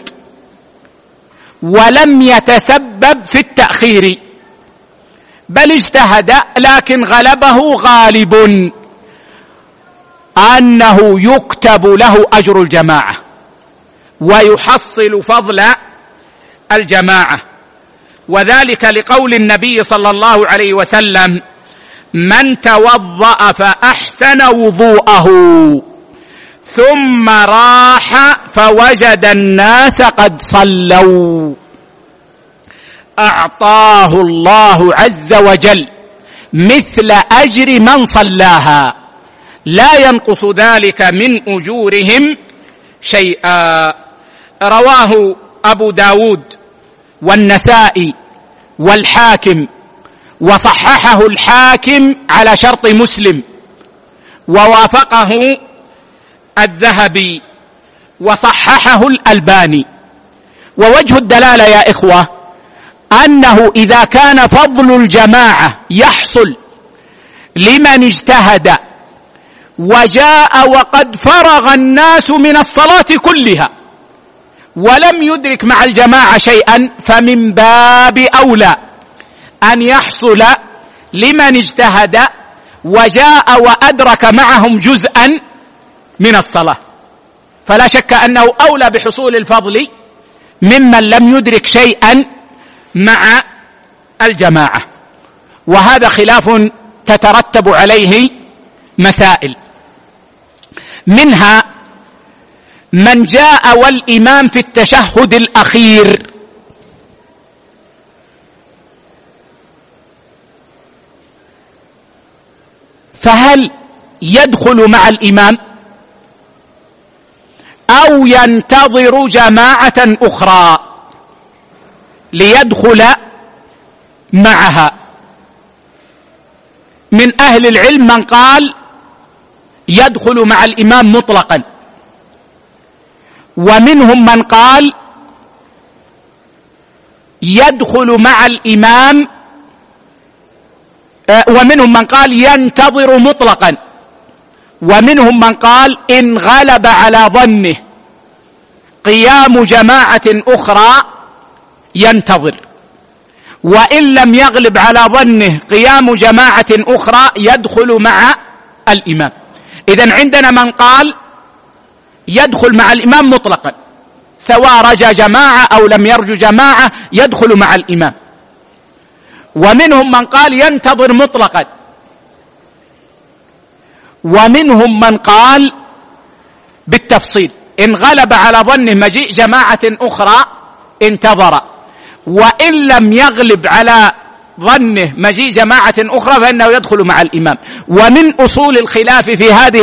ولم يتسبب في التأخير بل اجتهد لكن غلبه غالب أنه يكتب له أجر الجماعة ويحصل فضل الجماعة، وذلك لقول النبي صلى الله عليه وسلم: من توضأ فأحسن وضوءه ثم راح فوجد الناس قد صلوا أعطاه الله عز وجل مثل أجر من صلاها لا ينقص ذلك من أجورهم شيئا. رواه أبو داود والنسائي والحاكم، وصححه الحاكم على شرط مسلم، ووافقه الذهبي، وصححه الألباني. ووجه الدلالة يا إخوة أنه إذا كان فضل الجماعة يحصل لمن اجتهد وجاء وقد فرغ الناس من الصلاة كلها ولم يدرك مع الجماعة شيئا، فمن باب أولى أن يحصل لمن اجتهد وجاء وأدرك معهم جزءا من الصلاة، فلا شك أنه أولى بحصول الفضل ممن لم يدرك شيئا مع الجماعة. وهذا خلاف تترتب عليه مسائل، منها من جاء والإمام في التشهد الأخير فهل يدخل مع الإمام أو ينتظر جماعة أخرى ليدخل معها؟ من أهل العلم من قال يدخل مع الإمام مطلقا، ومنهم من قال يدخل مع الإمام، ومنهم من قال ينتظر مطلقا، ومنهم من قال إن غلب على ظنه قيام جماعة أخرى ينتظر، وإن لم يغلب على ظنه قيام جماعة أخرى يدخل مع الإمام. إذن عندنا من قال يدخل مع الإمام مطلقا سواء رجى جماعة أو لم يرجو جماعة يدخل مع الإمام، ومنهم من قال ينتظر مطلقا، ومنهم من قال بالتفصيل إن غلب على ظنه مجيء جماعة أخرى انتظر، وإن لم يغلب على ظنه مجيء جماعة أخرى فإنه يدخل مع الإمام. ومن أصول الخلاف في هذه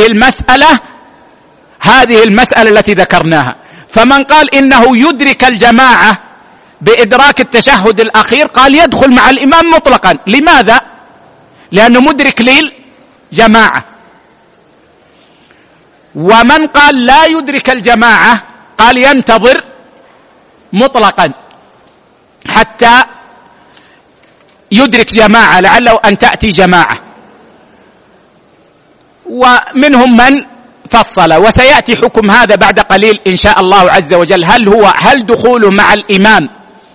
المسألة التي ذكرناها، فمن قال إنه يدرك الجماعة بإدراك التشهد الأخير قال يدخل مع الإمام مطلقا. لماذا؟ لأنه مدرك للجماعة. ومن قال لا يدرك الجماعة قال ينتظر مطلقا حتى يدرك جماعة لعله أن تأتي جماعة. ومنهم من فصل، وسيأتي حكم هذا بعد قليل إن شاء الله عز وجل، هل دخول مع الإمام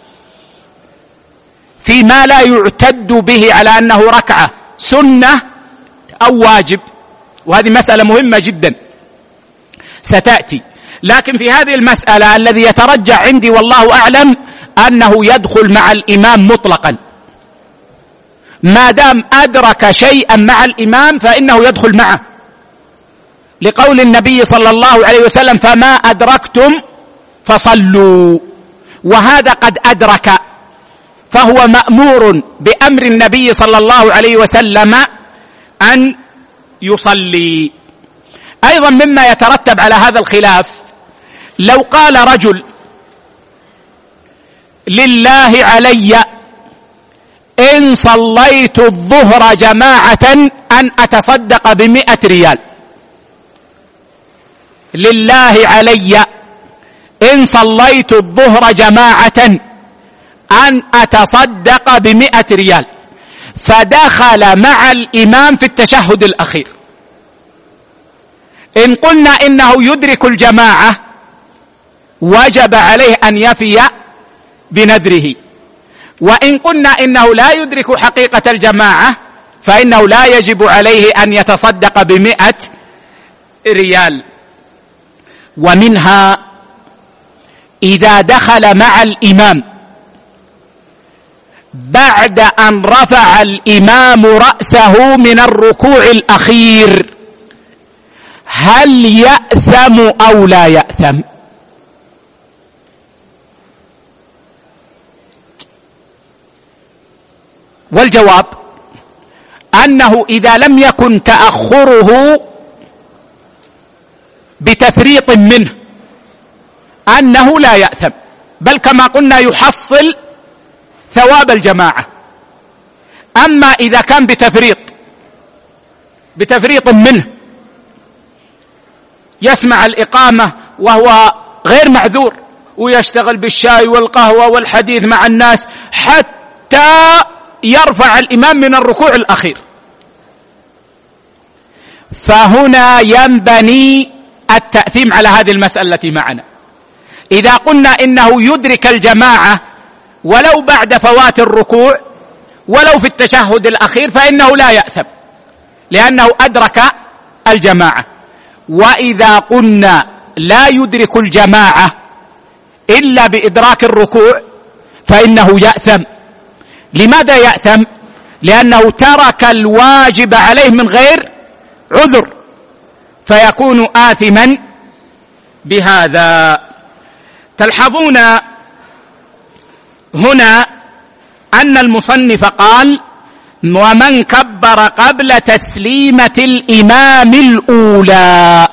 فيما لا يعتد به على أنه ركعة سنة أو واجب؟ وهذه مسألة مهمة جدا ستأتي، لكن في هذه المسألة الذي يترجح عندي والله أعلم أنه يدخل مع الإمام مطلقا، ما دام أدرك شيئا مع الإمام فإنه يدخل معه، لقول النبي صلى الله عليه وسلم فما أدركتم فصلوا، وهذا قد أدرك فهو مأمور بأمر النبي صلى الله عليه وسلم أن يصلي. أيضا مما يترتب على هذا الخلاف لو قال رجل لله علي إن صليت الظهر جماعة أن أتصدق ب100 ريال، لله علي إن صليت الظهر جماعة أن أتصدق ب100 ريال، فدخل مع الإمام في التشهد الأخير. إن قلنا إنه يدرك الجماعة وجب عليه أن يفي بنذره، وإن قلنا إنه لا يدرك حقيقة الجماعة فإنه لا يجب عليه أن يتصدق ب100 ريال. ومنها إذا دخل مع الإمام بعد أن رفع الإمام رأسه من الركوع الأخير، هل يأثم أو لا يأثم؟ والجواب أنه إذا لم يكن تأخره بتفريط منه أنه لا يأثم، بل كما قلنا يحصل ثواب الجماعة. أما إذا كان بتفريط منه، يسمع الإقامة وهو غير معذور ويشتغل بالشاي والقهوة والحديث مع الناس حتى يرفع الإمام من الركوع الأخير، فهنا ينبني التأثيم على هذه المسألة التي معنا. إذا قلنا إنه يدرك الجماعة ولو بعد فوات الركوع ولو في التشهد الأخير فإنه لا يأثم لأنه أدرك الجماعة. وإذا قلنا لا يدرك الجماعة إلا بإدراك الركوع فإنه يأثم. لماذا يأثم؟ لأنه ترك الواجب عليه من غير عذر، فيكون آثما بهذا. تلحظون هنا أن المصنف قال: ومن كبر قبل تسليمة الإمام الأولى،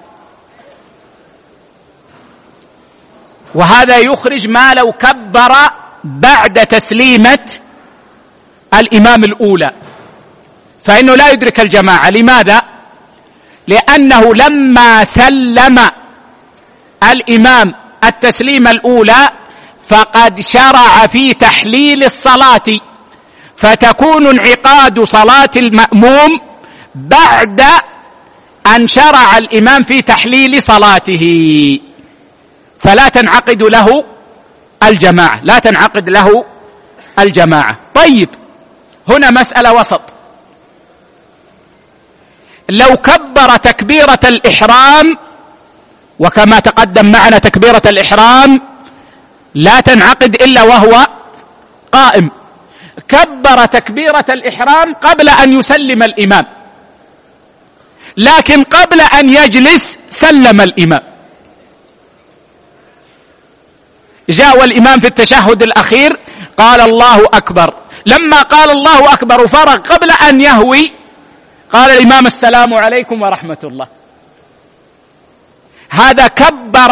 وهذا يخرج ما لو كبر بعد تسليمة الإمام الأولى، فإنه لا يدرك الجماعة. لماذا؟ لأنه لما سلم الإمام التسليمة الأولى فقد شرع في تحليل الصلاة، فتكون انعقاد صلاة المأموم بعد أن شرع الإمام في تحليل صلاته، فلا تنعقد له الجماعة، لا تنعقد له الجماعة. طيب، هنا مسألة وسط. لو كبر تكبيرة الإحرام، وكما تقدم معنا تكبيرة الإحرام لا تنعقد إلا وهو قائم، كبر تكبيرة الإحرام قبل أن يسلم الإمام، لكن قبل أن يجلس سلم الإمام، جاء الإمام في التشهد الأخير قال الله أكبر، لما قال الله أكبر وفرغ قبل أن يهوي قال الإمام السلام عليكم ورحمة الله. هذا كبر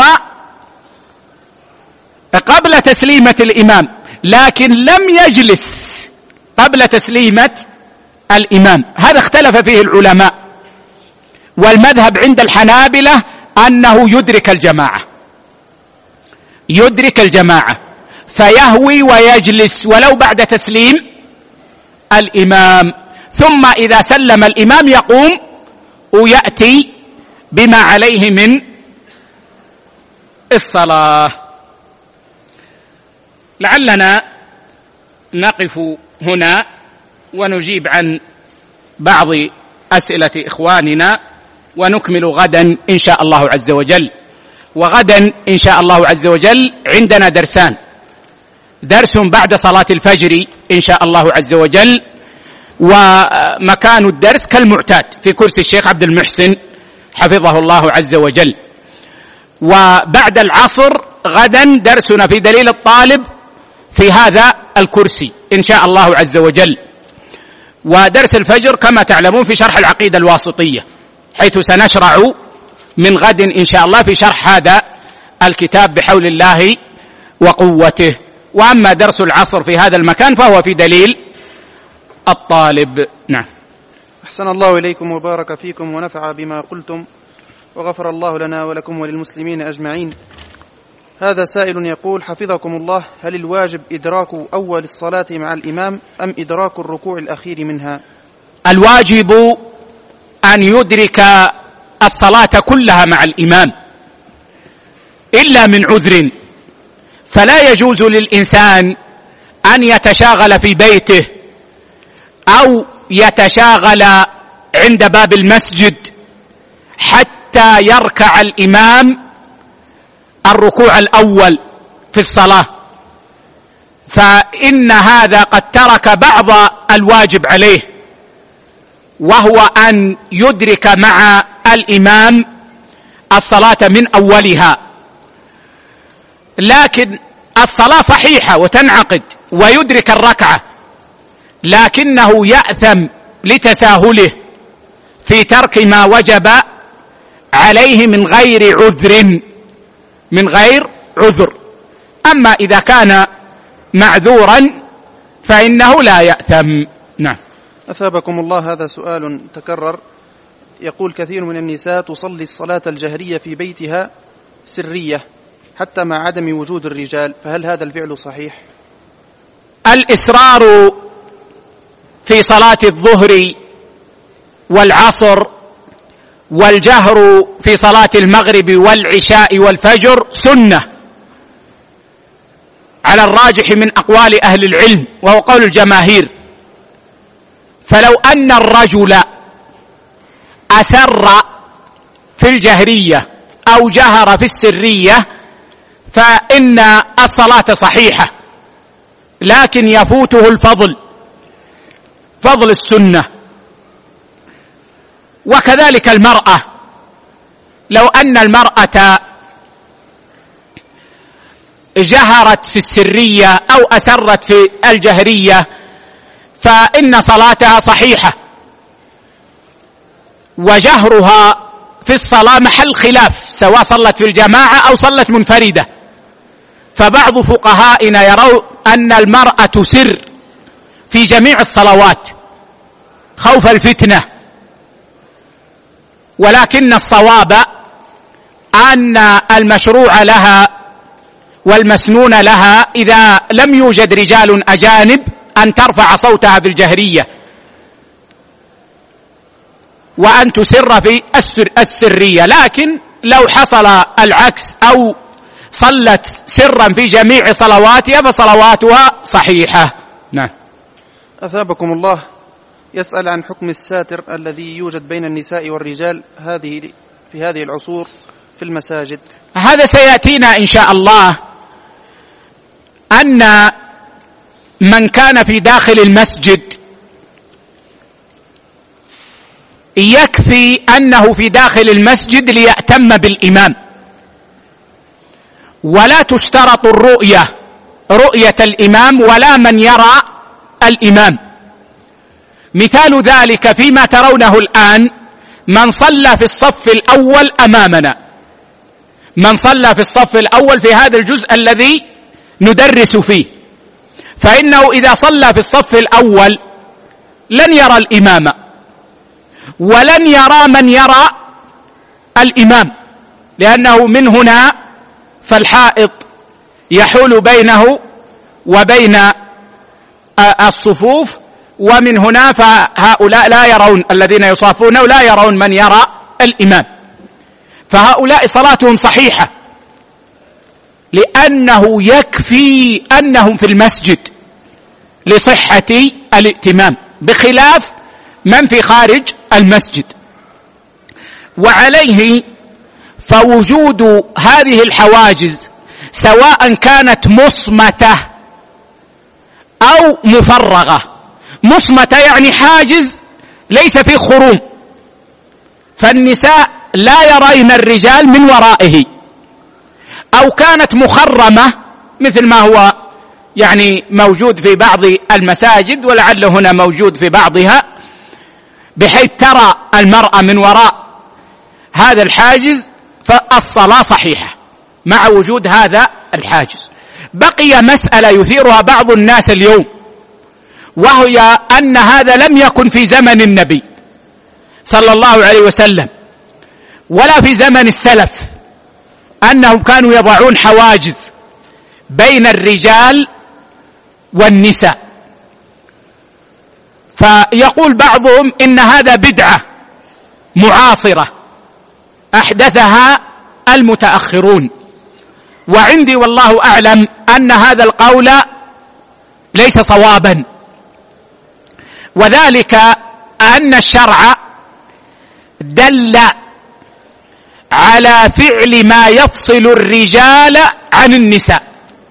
قبل تسليمة الإمام، لكن لم يجلس قبل تسليمة الإمام. هذا اختلف فيه العلماء، والمذهب عند الحنابلة أنه يدرك الجماعة، يدرك الجماعة فيهوي ويجلس ولو بعد تسليم الإمام، ثم إذا سلم الإمام يقوم ويأتي بما عليه من الصلاة. لعلنا نقف هنا ونجيب عن بعض أسئلة إخواننا ونكمل غدا إن شاء الله عز وجل. وغدا إن شاء الله عز وجل عندنا درسان، درس بعد صلاة الفجر إن شاء الله عز وجل، ومكان الدرس كالمعتاد في كرسي الشيخ عبد المحسن حفظه الله عز وجل. وبعد العصر غدا درسنا في دليل الطالب في هذا الكرسي إن شاء الله عز وجل. ودرس الفجر كما تعلمون في شرح العقيدة الواسطية، حيث سنشرع من غد إن شاء الله في شرح هذا الكتاب بحول الله وقوته. وأما درس العصر في هذا المكان فهو في دليل الطالب. نعم. أحسن الله إليكم وبارك فيكم ونفع بما قلتم. وغفر الله لنا ولكم وللمسلمين أجمعين. هذا سائل يقول: حفظكم الله، هل الواجب إدراك أول الصلاة مع الإمام أم إدراك الركوع الأخير منها؟ الواجب أن يدرك الصلاة كلها مع الإمام إلا من عذر، فلا يجوز للإنسان أن يتشاغل في بيته أو يتشاغل عند باب المسجد حتى يركع الإمام الركوع الأول في الصلاة، فإن هذا قد ترك بعض الواجب عليه، وهو أن يدرك مع الإمام الصلاة من أولها. لكن الصلاة صحيحة وتنعقد ويدرك الركعة، لكنه يأثم لتساهله في ترك ما وجب عليه من غير عذر. أما إذا كان معذورا فإنه لا يأثم. نعم. أثابكم الله، هذا سؤال تكرر. يقول: كثير من النساء تصلي الصلاة الجهرية في بيتها سرية حتى مع عدم وجود الرجال، فهل هذا الفعل صحيح؟ الإسرار في صلاة الظهر والعصر والجهر في صلاة المغرب والعشاء والفجر سنة على الراجح من أقوال أهل العلم، وهو قول الجماهير. فلو أن الرجل أسر في الجهرية أو جهر في السرية فإن الصلاة صحيحة، لكن يفوته فضل السنة. وكذلك المرأة، لو أن المرأة جهرت في السرية أو أسرت في الجهرية فإن صلاتها صحيحة، وجهرها في الصلاة محل خلاف، سواء صلت في الجماعة أو صلت منفردة. فبعض فقهائنا يرون أن المرأة تسر في جميع الصلوات خوف الفتنة، ولكن الصواب أن المشروع لها والمسنون لها إذا لم يوجد رجال أجانب أن ترفع صوتها في الجهرية وأن تسر في السرية. لكن لو حصل العكس أو صلت سرا في جميع صلواتها فصلواتها صحيحة. نعم. أثابكم الله، يسأل عن حكم الساتر الذي يوجد بين النساء والرجال في هذه العصور في المساجد. هذا سيأتينا إن شاء الله، أن من كان في داخل المسجد يكفي أنه في داخل المسجد ليأتم بالإمام، ولا تشترط رؤية الإمام ولا من يرى الإمام. مثال ذلك فيما ترونه الآن، من صلى في الصف الأول أمامنا، من صلى في الصف الأول في هذا الجزء الذي ندرس فيه، فإنه إذا صلى في الصف الأول لن يرى الإمام ولن يرى من يرى الإمام، لأنه من هنا فالحائط يحول بينه وبين الصفوف، ومن هنا فهؤلاء لا يرون، الذين يصافونه لا يرون من يرى الإمام، فهؤلاء صلاتهم صحيحة، لأنه يكفي أنهم في المسجد لصحة الائتمام، بخلاف من في خارج المسجد. وعليه فوجود هذه الحواجز سواء كانت مصمتة أو مفرغة. مصمتة يعني حاجز ليس فيه خروم، فالنساء لا يرين الرجال من ورائه، أو كانت مخرمة مثل ما هو يعني موجود في بعض المساجد ولعل هنا موجود في بعضها، بحيث ترى المرأة من وراء هذا الحاجز، فالصلاة صحيحة مع وجود هذا الحاجز. بقي مسألة يثيرها بعض الناس اليوم، وهي أن هذا لم يكن في زمن النبي صلى الله عليه وسلم، ولا في زمن السلف أنهم كانوا يضعون حواجز بين الرجال والنساء. فيقول بعضهم إن هذا بدعة معاصرة أحدثها المتأخرون، وعندي والله أعلم أن هذا القول ليس صوابا، وذلك أن الشرع دل على فعل ما يفصل الرجال عن النساء،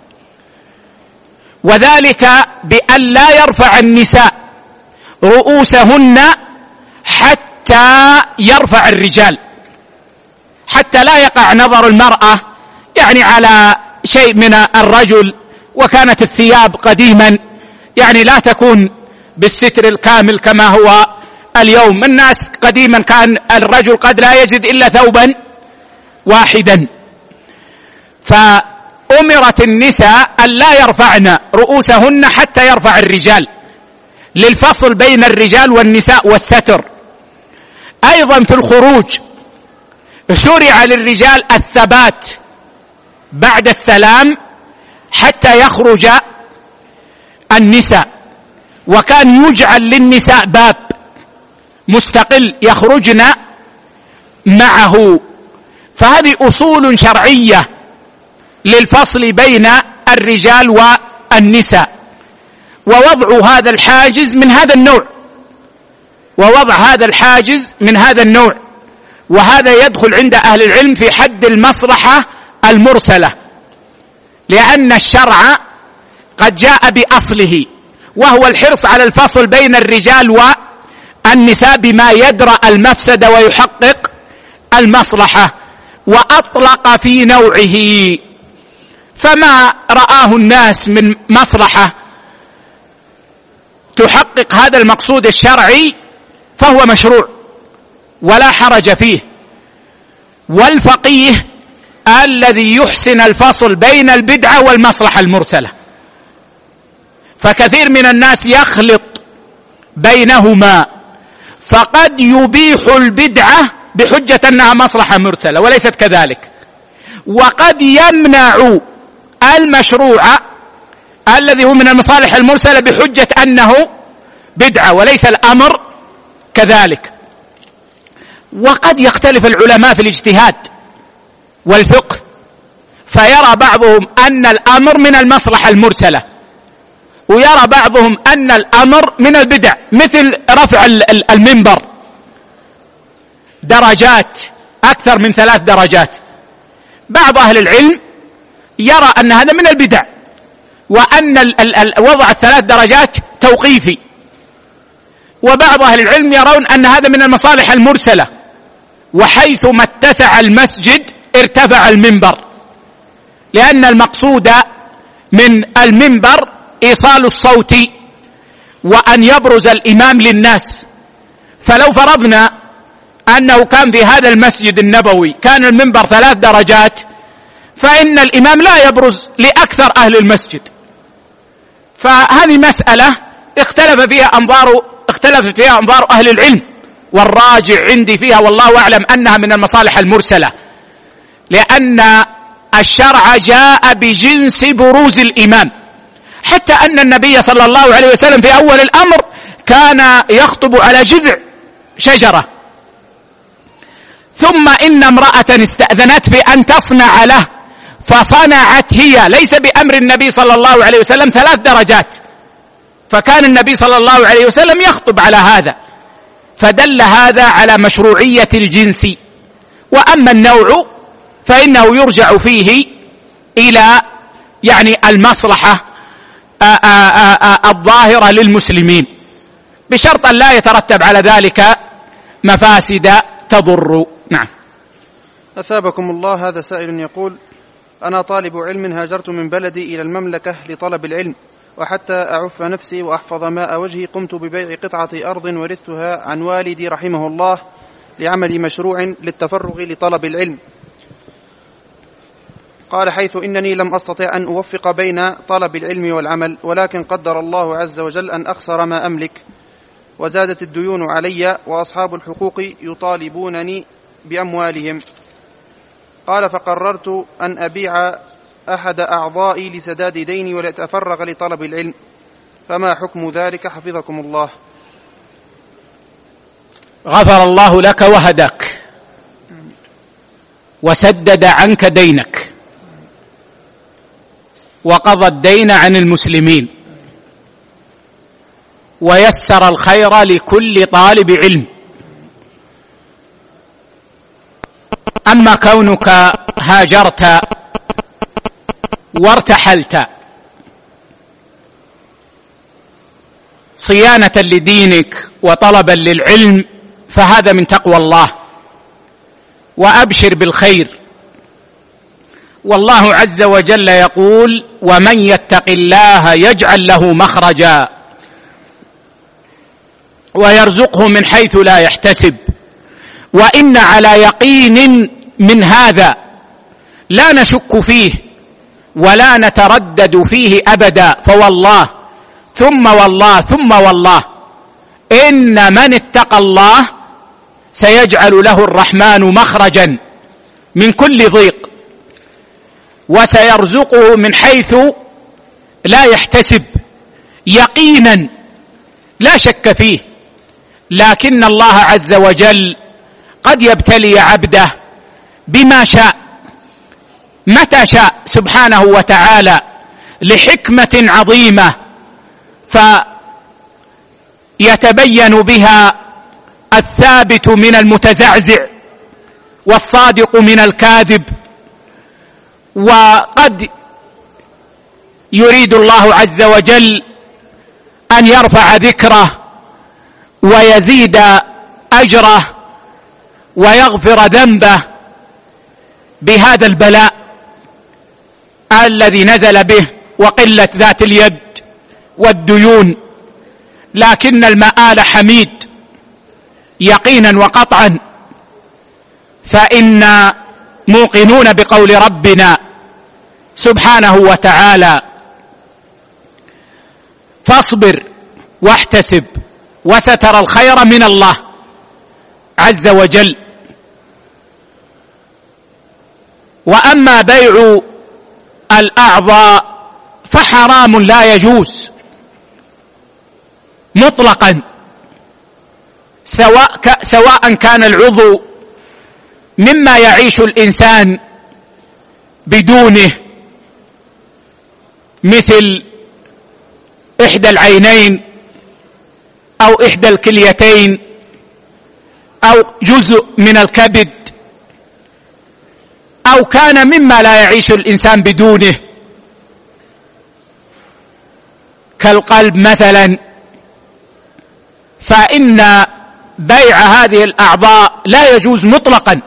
وذلك بأن لا يرفع النساء رؤوسهن حتى يرفع الرجال، حتى لا يقع نظر المرأة يعني على شيء من الرجل. وكانت الثياب قديما يعني لا تكون بالستر الكامل كما هو اليوم. الناس قديما كان الرجل قد لا يجد إلا ثوبا واحدا، فأمرت النساء أن لا يرفعن رؤوسهن حتى يرفع الرجال، للفصل بين الرجال والنساء والستر. أيضا في الخروج شرع للرجال الثبات بعد السلام حتى يخرج النساء، وكان يجعل للنساء باب مستقل يخرجن معه. فهذه أصول شرعية للفصل بين الرجال والنساء، ووضع هذا الحاجز من هذا النوع، ووضع هذا الحاجز من هذا النوع، وهذا يدخل عند أهل العلم في حد المصلحة المرسلة، لأن الشرع قد جاء بأصله وهو الحرص على الفصل بين الرجال والنساء بما يدرأ المفسد ويحقق المصلحة، وأطلق في نوعه. فما رآه الناس من مصلحة تحقق هذا المقصود الشرعي فهو مشروع ولا حرج فيه. والفقيه الذي يحسن الفصل بين البدعة والمصلحة المرسلة، فكثير من الناس يخلط بينهما، فقد يبيح البدعة بحجة أنها مصلحة مرسلة وليست كذلك، وقد يمنع المشروع الذي هو من المصالح المرسلة بحجة أنه بدعة وليس الأمر كذلك. وقد يختلف العلماء في الاجتهاد والفقه، فيرى بعضهم أن الأمر من المصلحة المرسلة، ويرى بعضهم أن الأمر من البدع، مثل رفع المنبر درجات أكثر من 3 درجات. بعض أهل العلم يرى أن هذا من البدع، وأن وضع 3 درجات توقيفي، وبعض أهل العلم يرون أن هذا من المصالح المرسلة، وحيثما اتسع المسجد ارتفع المنبر، لأن المقصود من المنبر إيصال الصوت وأن يبرز الإمام للناس. فلو فرضنا أنه كان في هذا المسجد النبوي كان المنبر 3 درجات، فإن الإمام لا يبرز لأكثر أهل المسجد. فهذه مسألة اختلف فيها أنظار أهل العلم، والراجع عندي فيها والله أعلم أنها من المصالح المرسلة، لأن الشرع جاء بجنس بروز الإمام، حتى أن النبي صلى الله عليه وسلم في أول الأمر كان يخطب على جذع شجرة، ثم إن امرأة استأذنت في أن تصنع له فصنعت هي، ليس بأمر النبي صلى الله عليه وسلم، 3 درجات، فكان النبي صلى الله عليه وسلم يخطب على هذا، فدل هذا على مشروعية الجنس. وأما النوع فإنه يرجع فيه إلى يعني المصلحة الظاهرة للمسلمين، بشرط أن لا يترتب على ذلك مفاسد تضر. نعم. أثابكم الله. هذا سائل يقول: أنا طالب علم هاجرت من بلدي إلى المملكة لطلب العلم، وحتى أعف نفسي وأحفظ ماء وجهي قمت ببيع قطعة أرض ورثتها عن والدي رحمه الله لعمل مشروع للتفرغ لطلب العلم. قال: حيث إنني لم أستطع أن أوفق بين طلب العلم والعمل، ولكن قدر الله عز وجل أن أخسر ما أملك، وزادت الديون علي، وأصحاب الحقوق يطالبونني بأموالهم. قال: فقررت أن أبيع أحد أعضائي لسداد ديني ولأتفرغ لطلب العلم، فما حكم ذلك حفظكم الله؟ غفر الله لك وهداك وسدد عنك دينك وقضى الدين عن المسلمين ويسر الخير لكل طالب علم. أما كونك هاجرت وارتحلت صيانة لدينك وطلبا للعلم فهذا من تقوى الله، وأبشر بالخير. والله عز وجل يقول: ومن يتق الله يجعل له مخرجا ويرزقه من حيث لا يحتسب. وإن على يقين من هذا لا نشك فيه ولا نتردد فيه أبدا، فوالله ثم والله ثم والله إن من اتقى الله سيجعل له الرحمن مخرجا من كل ضيق وسيرزقه من حيث لا يحتسب، يقينا لا شك فيه. لكن الله عز وجل قد يبتلي عبده بما شاء متى شاء سبحانه وتعالى لحكمة عظيمة، فيتبين بها الثابت من المتزعزع والصادق من الكاذب. وقد يريد الله عز وجل أن يرفع ذكره ويزيد أجره ويغفر ذنبه بهذا البلاء الذي نزل به وقلة ذات اليد والديون. لكن المآل حميد يقينا وقطعا، فإنا موقنون بقول ربنا سبحانه وتعالى: فاصبر واحتسب وسترى الخير من الله عز وجل. وأما بيع الأعضاء فحرام لا يجوز مطلقا، سواء كان العضو مما يعيش الإنسان بدونه مثل إحدى العينين أو إحدى الكليتين أو جزء من الكبد، أو كان مما لا يعيش الإنسان بدونه كالقلب مثلا، فإن بيع هذه الأعضاء لا يجوز مطلقا،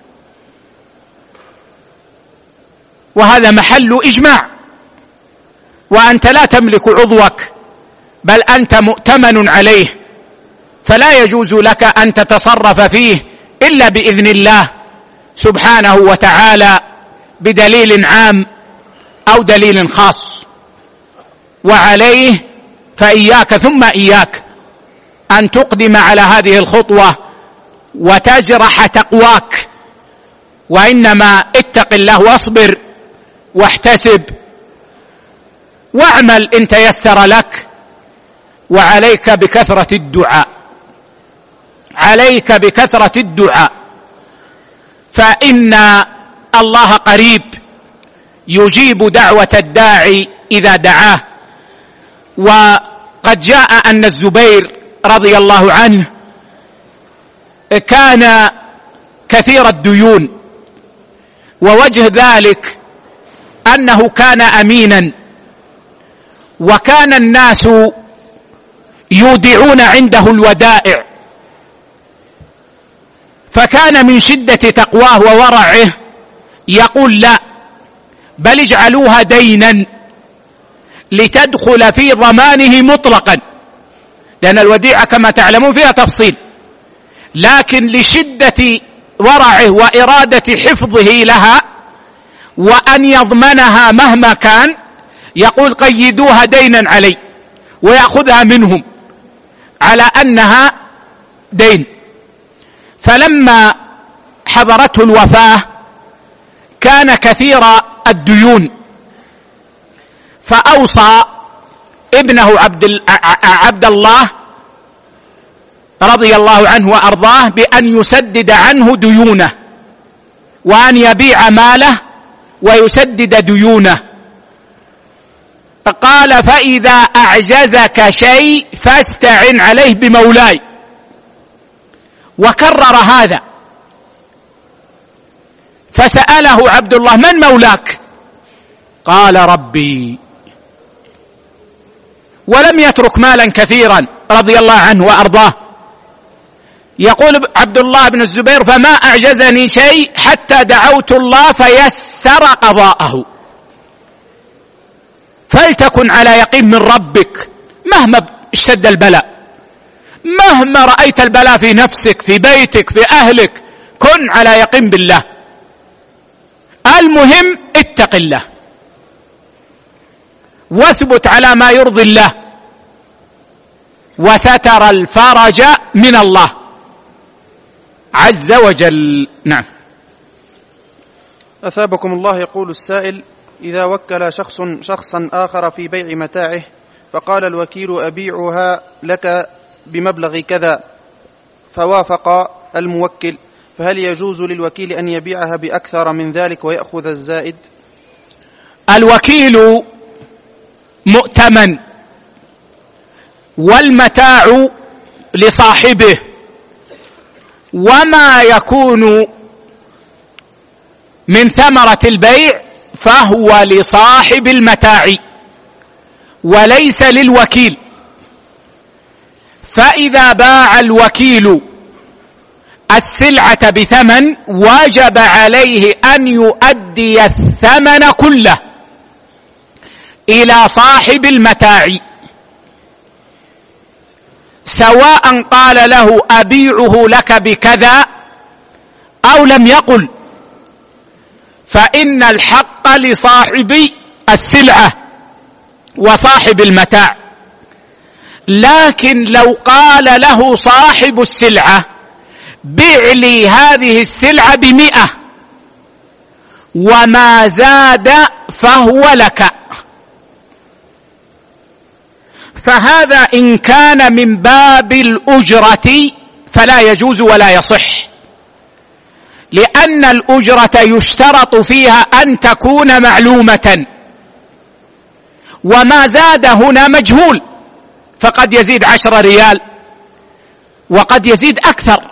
وهذا محل إجماع. وأنت لا تملك عضوك بل أنت مؤتمن عليه، فلا يجوز لك أن تتصرف فيه إلا بإذن الله سبحانه وتعالى بدليل عام أو دليل خاص. وعليه فإياك ثم إياك أن تقدم على هذه الخطوة وتجرح تقواك، وإنما اتق الله واصبر واحتسب واعمل إن تيسر لك. وعليك بكثرة الدعاء، عليك بكثرة الدعاء، فإن الله قريب يجيب دعوة الداعي إذا دعاه. وقد جاء أن الزبير رضي الله عنه كان كثير الديون، ووجه ذلك أنه كان أمينا، وكان الناس يودعون عنده الودائع، فكان من شدة تقواه وورعه يقول: لا، بل اجعلوها دينا لتدخل في ضمانه مطلقا، لأن الوديعة كما تعلمون فيها تفصيل، لكن لشدة ورعه وإرادة حفظه لها وأن يضمنها مهما كان يقول: قيدوها دينا علي، ويأخذها منهم على أنها دين. فلما حضرته الوفاة كان كثير الديون، فأوصى ابنه عبد الله رضي الله عنه وأرضاه بأن يسدد عنه ديونه، وأن يبيع ماله ويسدد ديونه. قال: فإذا أعجزك شيء فاستعن عليه بمولاي. وكرر هذا، فسأله عبد الله: من مولاك؟ قال: ربي. ولم يترك مالا كثيرا رضي الله عنه وأرضاه. يقول عبد الله بن الزبير: فما أعجزني شيء حتى دعوت الله فيسر قضاءه. فلتكن على يقين من ربك مهما اشتد البلاء، مهما رأيت البلاء في نفسك، في بيتك، في أهلك، كن على يقين بالله. المهم اتق الله واثبت على ما يرضي الله، وستر الفرج من الله عز وجل. نعم. أثابكم الله. يقول السائل: إذا وكل شخصا آخر في بيع متاعه، فقال الوكيل: أبيعها لك بمبلغ كذا، فوافق الموكل، فهل يجوز للوكيل أن يبيعها بأكثر من ذلك ويأخذ الزائد؟ الوكيل مؤتمن، والمتاع لصاحبه، وما يكون من ثمرة البيع فهو لصاحب المتاع وليس للوكيل. فإذا باع الوكيل السلعة بثمن وجب عليه أن يؤدي الثمن كله إلى صاحب المتاع، سواء قال له أبيعه لك بكذا أو لم يقل، فإن الحق لصاحب السلعة وصاحب المتاع. لكن لو قال له صاحب السلعة: بع لي هذه السلعة ب100 وما زاد فهو لك، فهذا إن كان من باب الأجرة فلا يجوز ولا يصح، لأن الأجرة يشترط فيها أن تكون معلومة، وما زاد هنا مجهول، فقد يزيد 10 ريال وقد يزيد أكثر،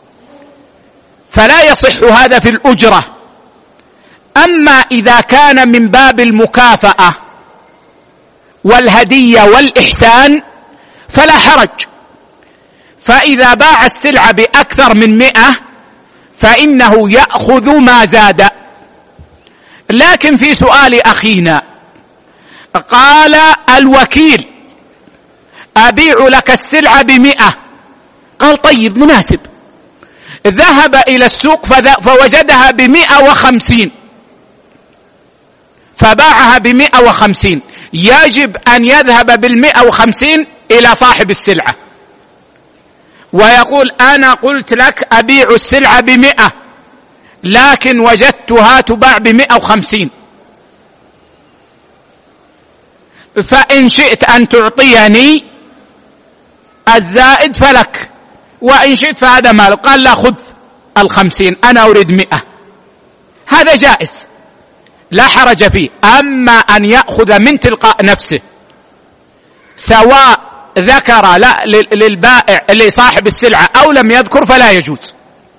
فلا يصح هذا في الأجرة. أما إذا كان من باب المكافأة والهدية والإحسان فلا حرج، فإذا باع السلعة بأكثر من 100 فإنه يأخذ ما زاد. لكن في سؤال أخينا قال الوكيل: أبيع لك السلعة ب100، قال: طيب مناسب. ذهب إلى السوق فوجدها ب150 فباعها ب150، يجب أن يذهب بال150 إلى صاحب السلعة ويقول: أنا قلت لك أبيع السلعة ب100 لكن وجدتها تباع ب150، فإن شئت أن تعطيني الزائد فلك، وإن شئت فهذا مال. قال: لا، خذ 50، أنا أريد 100. هذا جائز لا حرج فيه. أما أن يأخذ من تلقاء نفسه سواء ذكر لا للبائع لصاحب السلعة أو لم يذكر فلا يجوز،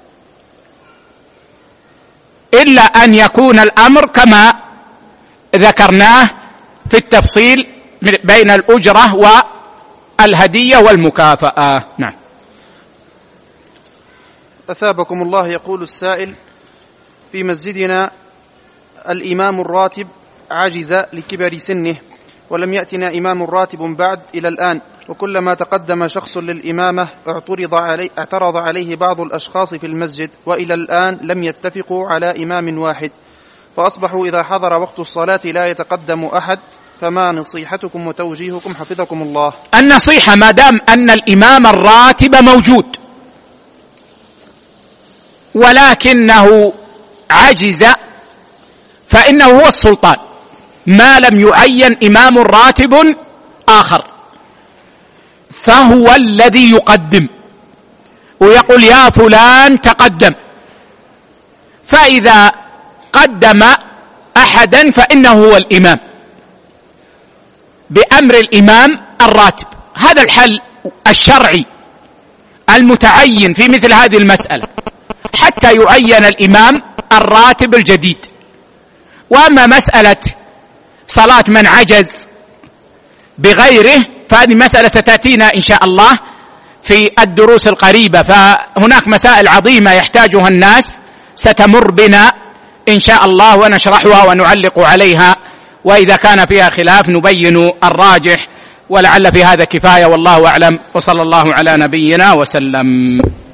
إلا أن يكون الأمر كما ذكرناه في التفصيل بين الأجرة والهدية والمكافأة. نعم. أثابكم الله. يقول السائل: في مسجدنا الإمام الراتب عجز لكبر سنه، ولم يأتنا إمام راتب بعد إلى الآن، وكلما تقدم شخص للإمامة اعترض عليه بعض الأشخاص في المسجد، وإلى الآن لم يتفقوا على إمام واحد، فأصبحوا إذا حضر وقت الصلاة لا يتقدم أحد، فما نصيحتكم وتوجيهكم حفظكم الله؟ النصيحة ما دام أن الإمام الراتب موجود ولكنه عجز فإنه هو السلطان ما لم يعين إمام راتب آخر، فهو الذي يقدم ويقول يا فلان تقدم، فإذا قدم أحدا فإنه هو الإمام بأمر الإمام الراتب. هذا الحل الشرعي المتعين في مثل هذه المسألة حتى يعين الإمام الراتب الجديد. وأما مسألة صلاة من عجز بغيره فهذه مسألة ستأتينا إن شاء الله في الدروس القريبة، فهناك مسائل عظيمة يحتاجها الناس ستمر بنا إن شاء الله ونشرحها ونعلق عليها، وإذا كان فيها خلاف نبين الراجح، ولعل في هذا كفاية والله أعلم، وصلى الله على نبينا وسلم.